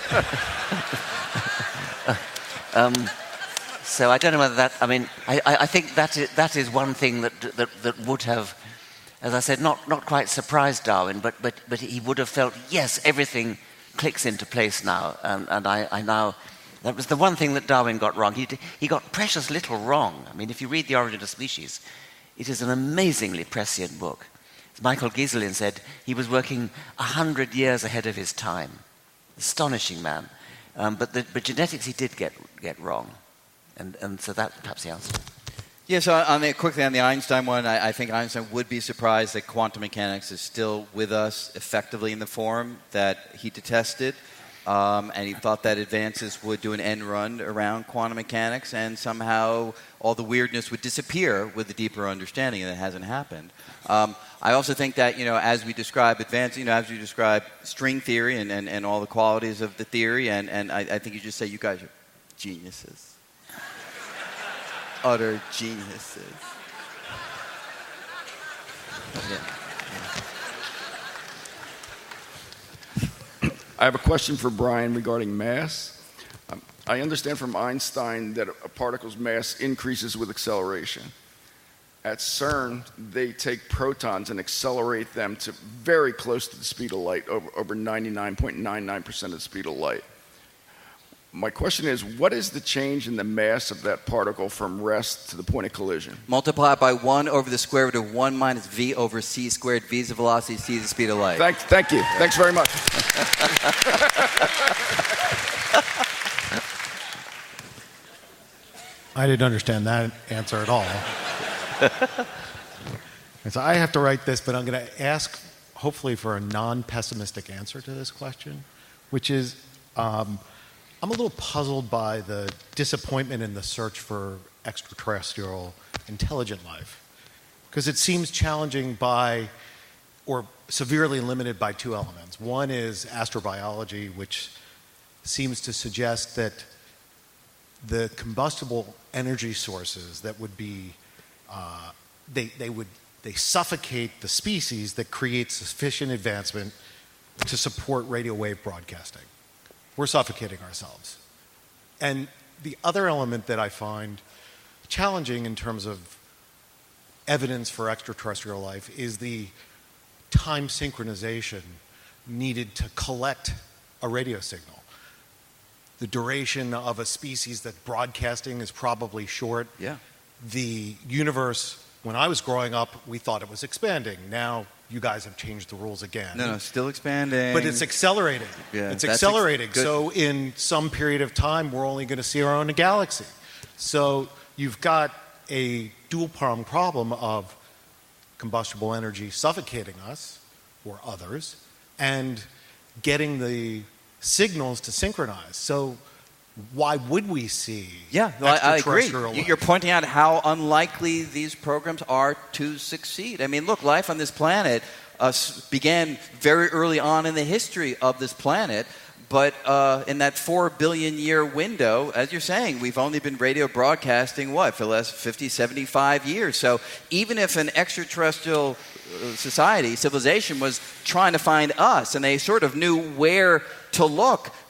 Speaker 2: So I don't know whether that... I mean, I think that is one thing that would have, as I said, not quite surprised Darwin, but he would have felt, yes, everything clicks into place now. And I now... That was the one thing that Darwin got wrong. He got precious little wrong. I mean, if you read The Origin of Species, it is an amazingly prescient book. As Michael Gieselin said, he was working 100 years ahead of his time. Astonishing man. But genetics he did get wrong. And so that perhaps the answer.
Speaker 1: Yeah, so quickly on the Einstein one, I think Einstein would be surprised that quantum mechanics is still with us effectively in the form that he detested. And he thought that advances would do an end run around quantum mechanics, and somehow all the weirdness would disappear with a deeper understanding, and that hasn't happened. I also think that, as we describe as we describe string theory and all the qualities of the theory, and I think you just say you guys are geniuses. Utter geniuses. Yeah.
Speaker 12: I have a question for Brian regarding mass. I understand from Einstein that a particle's mass increases with acceleration. At CERN, they take protons and accelerate them to very close to the speed of light, over 99.99% of the speed of light. My question is, what is the change in the mass of that particle from rest to the point of collision?
Speaker 1: Multiply it by 1 over the square root of 1 minus v over c squared. V is the velocity, c is the speed of light.
Speaker 12: Thank you. Thanks very much.
Speaker 13: I didn't understand that answer at all. And so I have to write this, but I'm going to ask, hopefully, for a non-pessimistic answer to this question, which is... I'm a little puzzled by the disappointment in the search for extraterrestrial intelligent life, because it seems challenging by, or severely limited by, two elements. One is astrobiology, which seems to suggest that the combustible energy sources that would be, they suffocate the species that create sufficient advancement to support radio wave broadcasting. We're suffocating ourselves. And the other element that I find challenging in terms of evidence for extraterrestrial life is the time synchronization needed to collect a radio signal. The duration of a species that's broadcasting is probably short.
Speaker 1: Yeah.
Speaker 13: The universe, when I was growing up, we thought it was expanding. Now, you guys have changed the rules again.
Speaker 1: No, still expanding.
Speaker 13: But it's accelerating.
Speaker 1: Yeah,
Speaker 13: it's accelerating. So in some period of time, we're only going to see our own galaxy. So you've got a dual-pronged problem of combustible energy suffocating us, or others, and getting the signals to synchronize. So why would we see
Speaker 1: I agree.
Speaker 13: life?
Speaker 1: You're pointing out how unlikely these programs are to succeed. I mean, look, life on this planet began very early on in the history of this planet, but in that 4 billion year window, as you're saying, we've only been radio broadcasting, for the last 50, 75 years. So even if an extraterrestrial civilization was trying to find us, and they sort of knew where to look,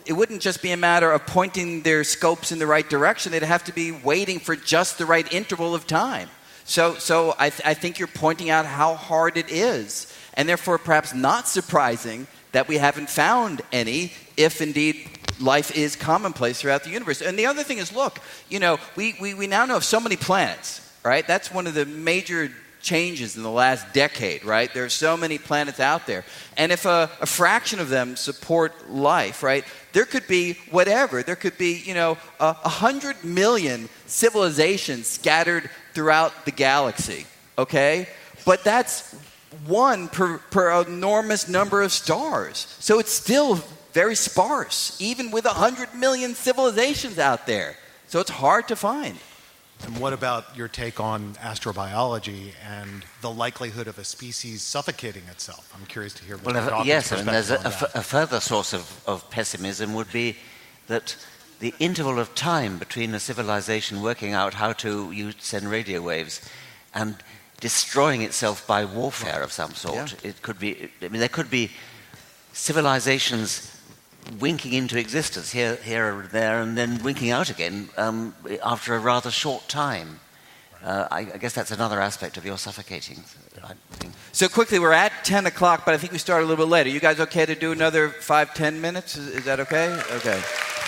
Speaker 1: it wouldn't just be a matter of pointing their scopes in the right direction. They'd have to be waiting for just the right interval of time. So I think you're pointing out how hard it is, and therefore perhaps not surprising that we haven't found any, if indeed life is commonplace throughout the universe. And the other thing is, look, we now know of so many planets, right? That's one of the major changes in the last decade, right? There are so many planets out there. And if a fraction of them support life, right, there could be whatever. There could be, 100 million civilizations scattered throughout the galaxy, okay? But that's one per enormous number of stars. So it's still very sparse, even with 100 million civilizations out there. So it's hard to find.
Speaker 13: And what about your take on astrobiology and the likelihood of a species suffocating itself? I'm curious to hear.
Speaker 2: Yes, and there's a further source of pessimism would be that the interval of time between a civilization working out how to send radio waves and destroying itself by warfare of some sort. Yeah. It could be. I mean, there could be civilizations winking into existence here or there, and then winking out again after a rather short time. I guess that's another aspect of your suffocating. I think.
Speaker 1: So quickly, we're at 10 o'clock, but I think we started a little bit later. You guys okay to do another 5-10 minutes? Is that okay? Okay.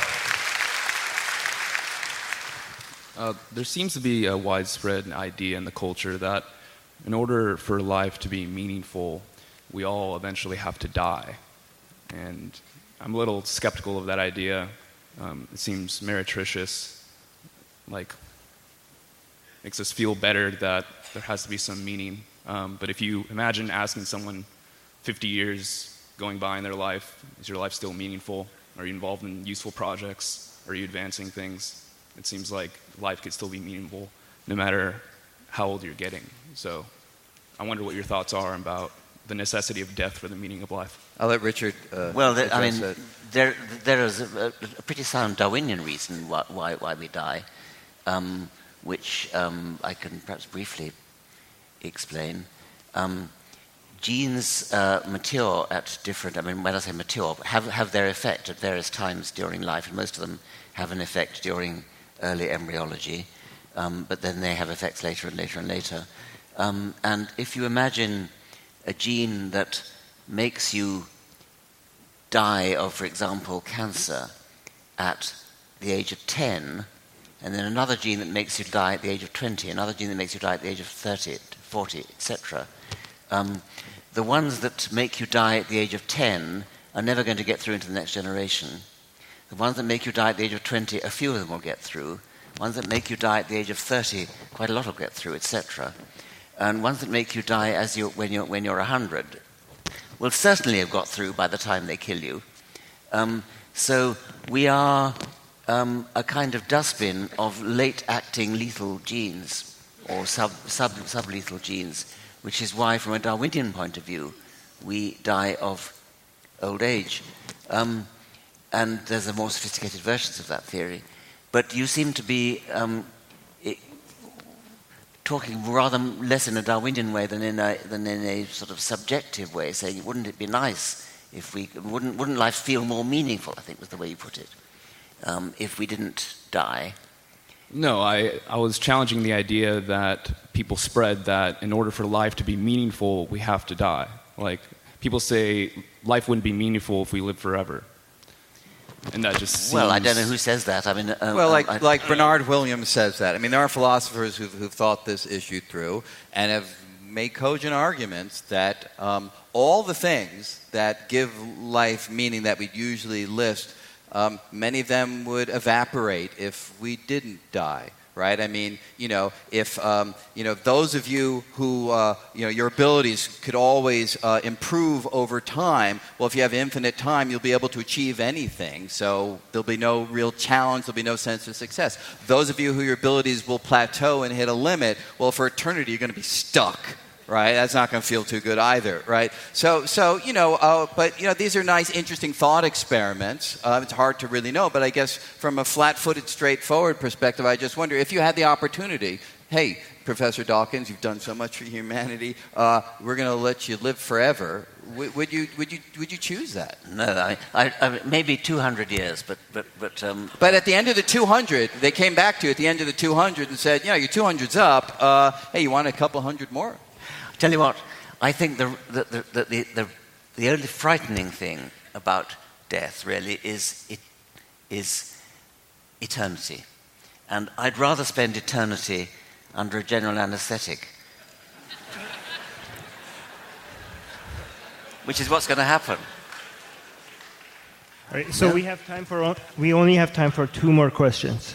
Speaker 14: There seems to be a widespread idea in the culture that in order for life to be meaningful, we all eventually have to die. And I'm a little skeptical of that idea. It seems meretricious, like makes us feel better that there has to be some meaning. But if you imagine asking someone 50 years going by in their life, is your life still meaningful? Are you involved in useful projects? Are you advancing things? It seems like life could still be meaningful no matter how old you're getting. So I wonder what your thoughts are about the necessity of death for the meaning of life.
Speaker 1: I'll let Richard
Speaker 2: there is a pretty sound Darwinian reason why we die, which I can perhaps briefly explain. Genes mature at different, when I say mature, have their effect at various times during life, and most of them have an effect during early embryology, but then they have effects later and later and later. And if you imagine a gene that makes you die of, for example, cancer at the age of 10, and then another gene that makes you die at the age of 20, another gene that makes you die at the age of 30, 40, etc., the ones that make you die at the age of 10 are never going to get through into the next generation. The ones that make you die at the age of 20, a few of them will get through. Ones that make you die at the age of 30, quite a lot will get through, etc. And ones that make you die when you're 100 will certainly have got through by the time they kill you. So we are a kind of dustbin of late-acting lethal genes or sub-lethal genes, which is why, from a Darwinian point of view, we die of old age. And there's a more sophisticated versions of that theory. But you seem to be talking rather less in a Darwinian way than in a sort of subjective way, saying, wouldn't it be nice if wouldn't life feel more meaningful, I think was the way you put it, if we didn't die?
Speaker 14: No, I was challenging the idea that people spread that in order for life to be meaningful, we have to die. Like, people say life wouldn't be meaningful if we lived forever. And that just seems...
Speaker 2: Well, I don't know who says that.
Speaker 1: Like Bernard Williams says that. There are philosophers who've thought this issue through and have made cogent arguments that all the things that give life meaning that we'd usually list, many of them would evaporate if we didn't die. Right? If those of you who your abilities could always improve over time. Well, if you have infinite time, you'll be able to achieve anything. So there'll be no real challenge. There'll be no sense of success. Those of you who your abilities will plateau and hit a limit. Well, for eternity, you're going to be stuck. right? That's not going to feel too good either, right? So but these are nice, interesting thought experiments. It's hard to really know, but I guess from a flat-footed, straightforward perspective, I just wonder if you had the opportunity. Hey, Professor Dawkins, you've done so much for humanity. We're going to let you live forever. Would you choose that?
Speaker 2: No, I maybe 200 years, but.
Speaker 1: But at the end of the 200, they came back to you at the end of the 200 and said, your 200's up. Hey, you want a couple hundred more?
Speaker 2: Tell you what, I think the only frightening thing about death really is eternity, and I'd rather spend eternity under a general anaesthetic. Which is what's going to happen.
Speaker 15: All right, so we only have time for 2 more questions.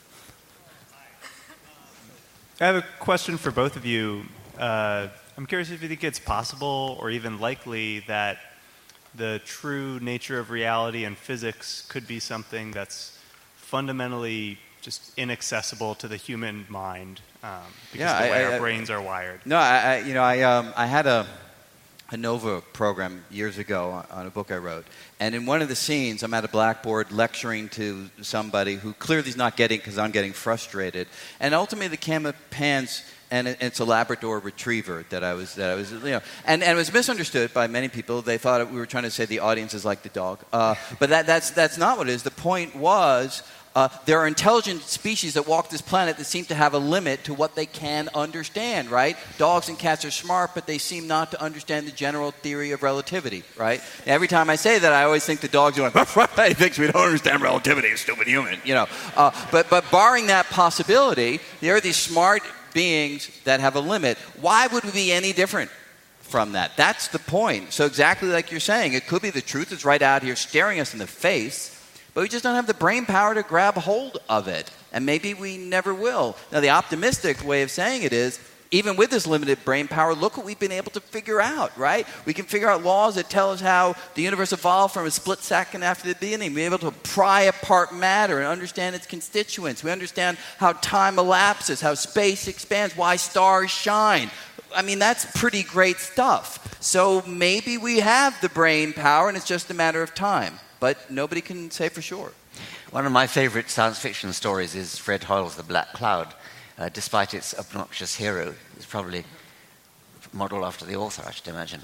Speaker 16: I have a question for both of you. I'm curious if you think it's possible or even likely that the true nature of reality and physics could be something that's fundamentally just inaccessible to the human mind because the way our brains are wired.
Speaker 1: No, I had a NOVA program years ago on a book I wrote. And in one of the scenes, I'm at a blackboard lecturing to somebody who clearly is not getting because I'm getting frustrated. And ultimately the camera pans, and it's a Labrador retriever that I was and it was misunderstood by many people. They thought we were trying to say the audience is like the dog. But that's not what it is. The point was, there are intelligent species that walk this planet that seem to have a limit to what they can understand, right? Dogs and cats are smart, but they seem not to understand the general theory of relativity, right? Every time I say that, I always think the dog's going, he thinks we don't understand relativity, stupid human, But barring that possibility, there are these smart beings that have a limit. Why would we be any different from that? That's the point. So exactly like you're saying, it could be the truth is right out here staring us in the face, but we just don't have the brain power to grab hold of it. And maybe we never will. Now, the optimistic way of saying it is, even with this limited brain power, look what we've been able to figure out, right? We can figure out laws that tell us how the universe evolved from a split second after the beginning. We're able to pry apart matter and understand its constituents. We understand how time elapses, how space expands, why stars shine. I mean, that's pretty great stuff. So maybe we have the brain power, and it's just a matter of time. But nobody can say for sure.
Speaker 2: One of my favorite science fiction stories is Fred Hoyle's The Black Cloud. Despite its obnoxious hero, it's probably modeled after the author, I should imagine.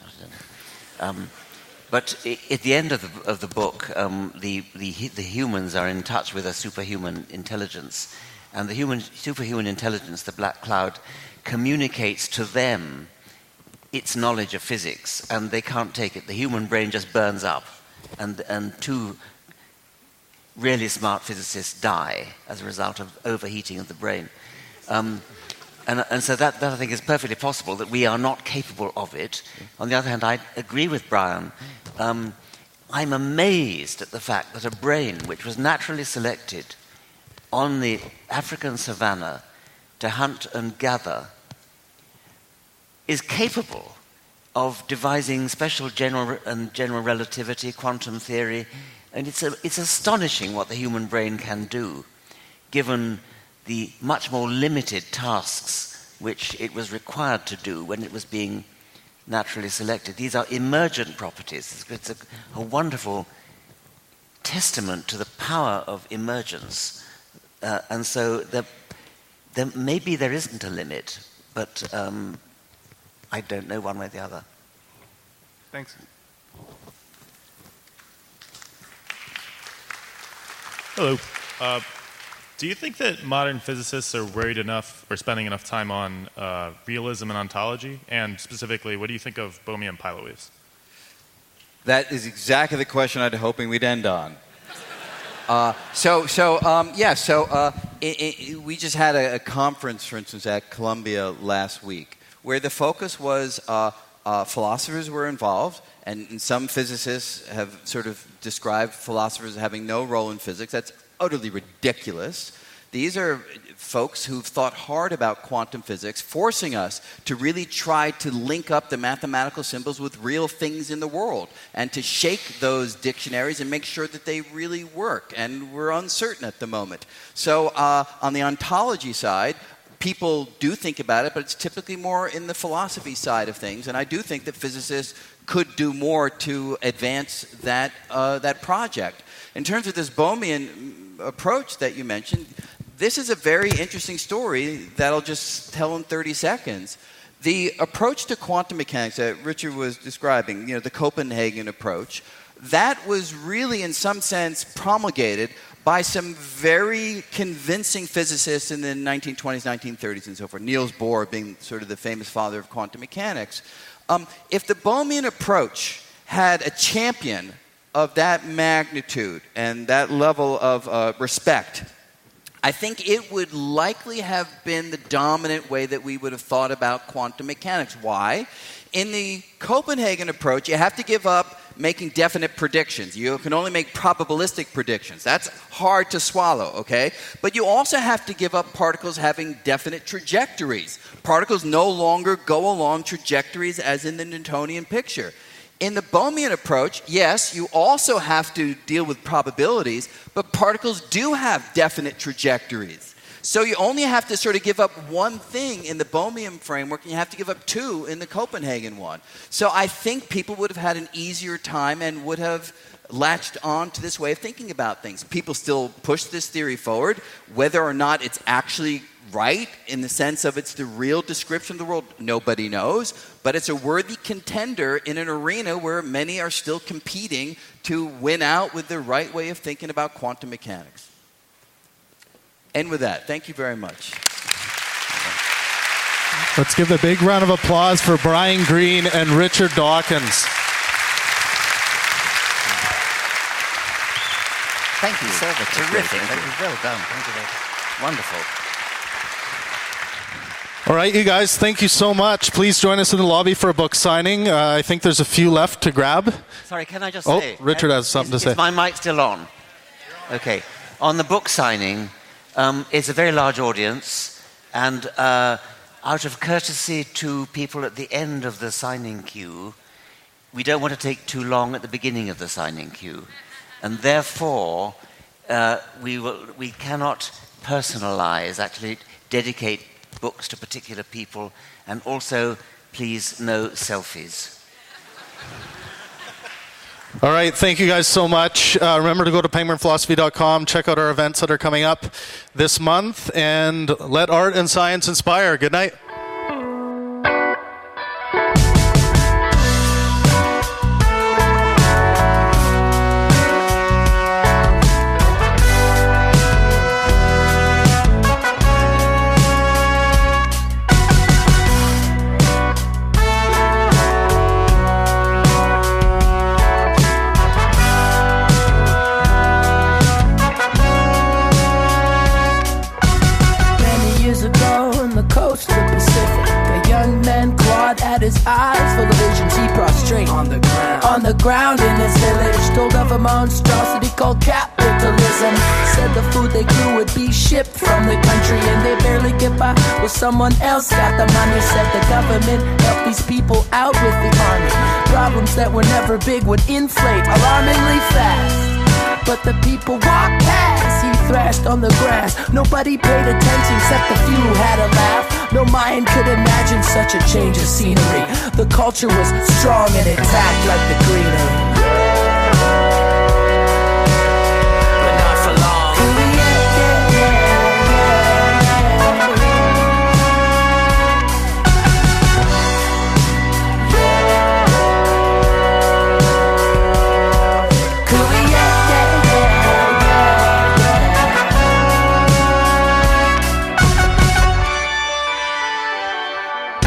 Speaker 2: But at the end of the book, the humans are in touch with a superhuman intelligence. And the superhuman intelligence, the Black Cloud, communicates to them its knowledge of physics, and they can't take it. The human brain just burns up. And 2 really smart physicists die as a result of overheating of the brain. And so that I think is perfectly possible, that we are not capable of it. On the other hand, I agree with Brian. I'm amazed at the fact that a brain which was naturally selected on the African savannah to hunt and gather is capable of devising special general relativity, quantum theory, and it's astonishing what the human brain can do, given the much more limited tasks which it was required to do when it was being naturally selected. These are emergent properties. It's a wonderful testament to the power of emergence, and so maybe there isn't a limit, but I don't know one way or the other.
Speaker 16: Thanks.
Speaker 17: Hello. Do you think that modern physicists are worried enough or spending enough time on realism and ontology? And specifically, what do you think of Bohmian pilot waves?
Speaker 1: That is exactly the question I'd hoping we'd end on. We just had a conference, for instance, at Columbia last week, where the focus was philosophers were involved, and some physicists have sort of described philosophers as having no role in physics. That's utterly ridiculous. These are folks who've thought hard about quantum physics, forcing us to really try to link up the mathematical symbols with real things in the world and to shake those dictionaries and make sure that they really work. And we're uncertain at the moment. So on the ontology side, people do think about it, but it's typically more in the philosophy side of things. And I do think that physicists could do more to advance that project. In terms of this Bohmian approach that you mentioned, this is a very interesting story that I'll just tell in 30 seconds. The approach to quantum mechanics that Richard was describing, the Copenhagen approach, that was really in some sense promulgated by some very convincing physicists in the 1920s, 1930s, and so forth. Niels Bohr being sort of the famous father of quantum mechanics. If the Bohmian approach had a champion of that magnitude and that level of respect, I think it would likely have been the dominant way that we would have thought about quantum mechanics. Why? In the Copenhagen approach, you have to give up making definite predictions. You can only make probabilistic predictions. That's hard to swallow, okay? But you also have to give up particles having definite trajectories. Particles no longer go along trajectories as in the Newtonian picture. In the Bohmian approach, yes, you also have to deal with probabilities, but particles do have definite trajectories. So you only have to sort of give up one thing in the Bohmian framework, and you have to give up two in the Copenhagen one. So I think people would have had an easier time and would have latched on to this way of thinking about things. People still push this theory forward. Whether or not it's actually right in the sense of it's the real description of the world, nobody knows. But it's a worthy contender in an arena where many are still competing to win out with the right way of thinking about quantum mechanics. And with that, thank you very much.
Speaker 18: Let's give a big round of applause for Brian Greene and Richard Dawkins.
Speaker 2: Thank you, sir. Terrific. That was well done. Thank you very much. Wonderful.
Speaker 18: All right, you guys, thank you so much. Please join us in the lobby for a book signing. I think there's a few left to grab.
Speaker 2: Sorry, can I just say?
Speaker 18: Richard has something to say.
Speaker 2: Is my mic still on? Okay. On the book signing, it's a very large audience, and out of courtesy to people at the end of the signing queue, we don't want to take too long at the beginning of the signing queue. And therefore, we cannot personalize, actually dedicate books to particular people, and also, please, no selfies.
Speaker 18: All right, thank you guys so much. Remember to go to penguinphilosophy.com, check out our events that are coming up this month, and let art and science inspire. Good night.
Speaker 19: His eyes full of visions, he prostrate on the ground in his village, told of a monstrosity called capitalism. Said the food they grew would be shipped from the country, and they barely get by. Well, someone else got the money. Said the government helped these people out with the army. Problems that were never big would inflate alarmingly fast, but the people walked past. He thrashed on the grass. Nobody paid attention except the few who had a laugh. No mind could imagine such a change of scenery. The culture was strong and intact like the greenery. But not for long.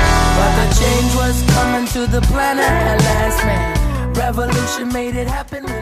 Speaker 19: To the planet at last, man. Revolution made it happen.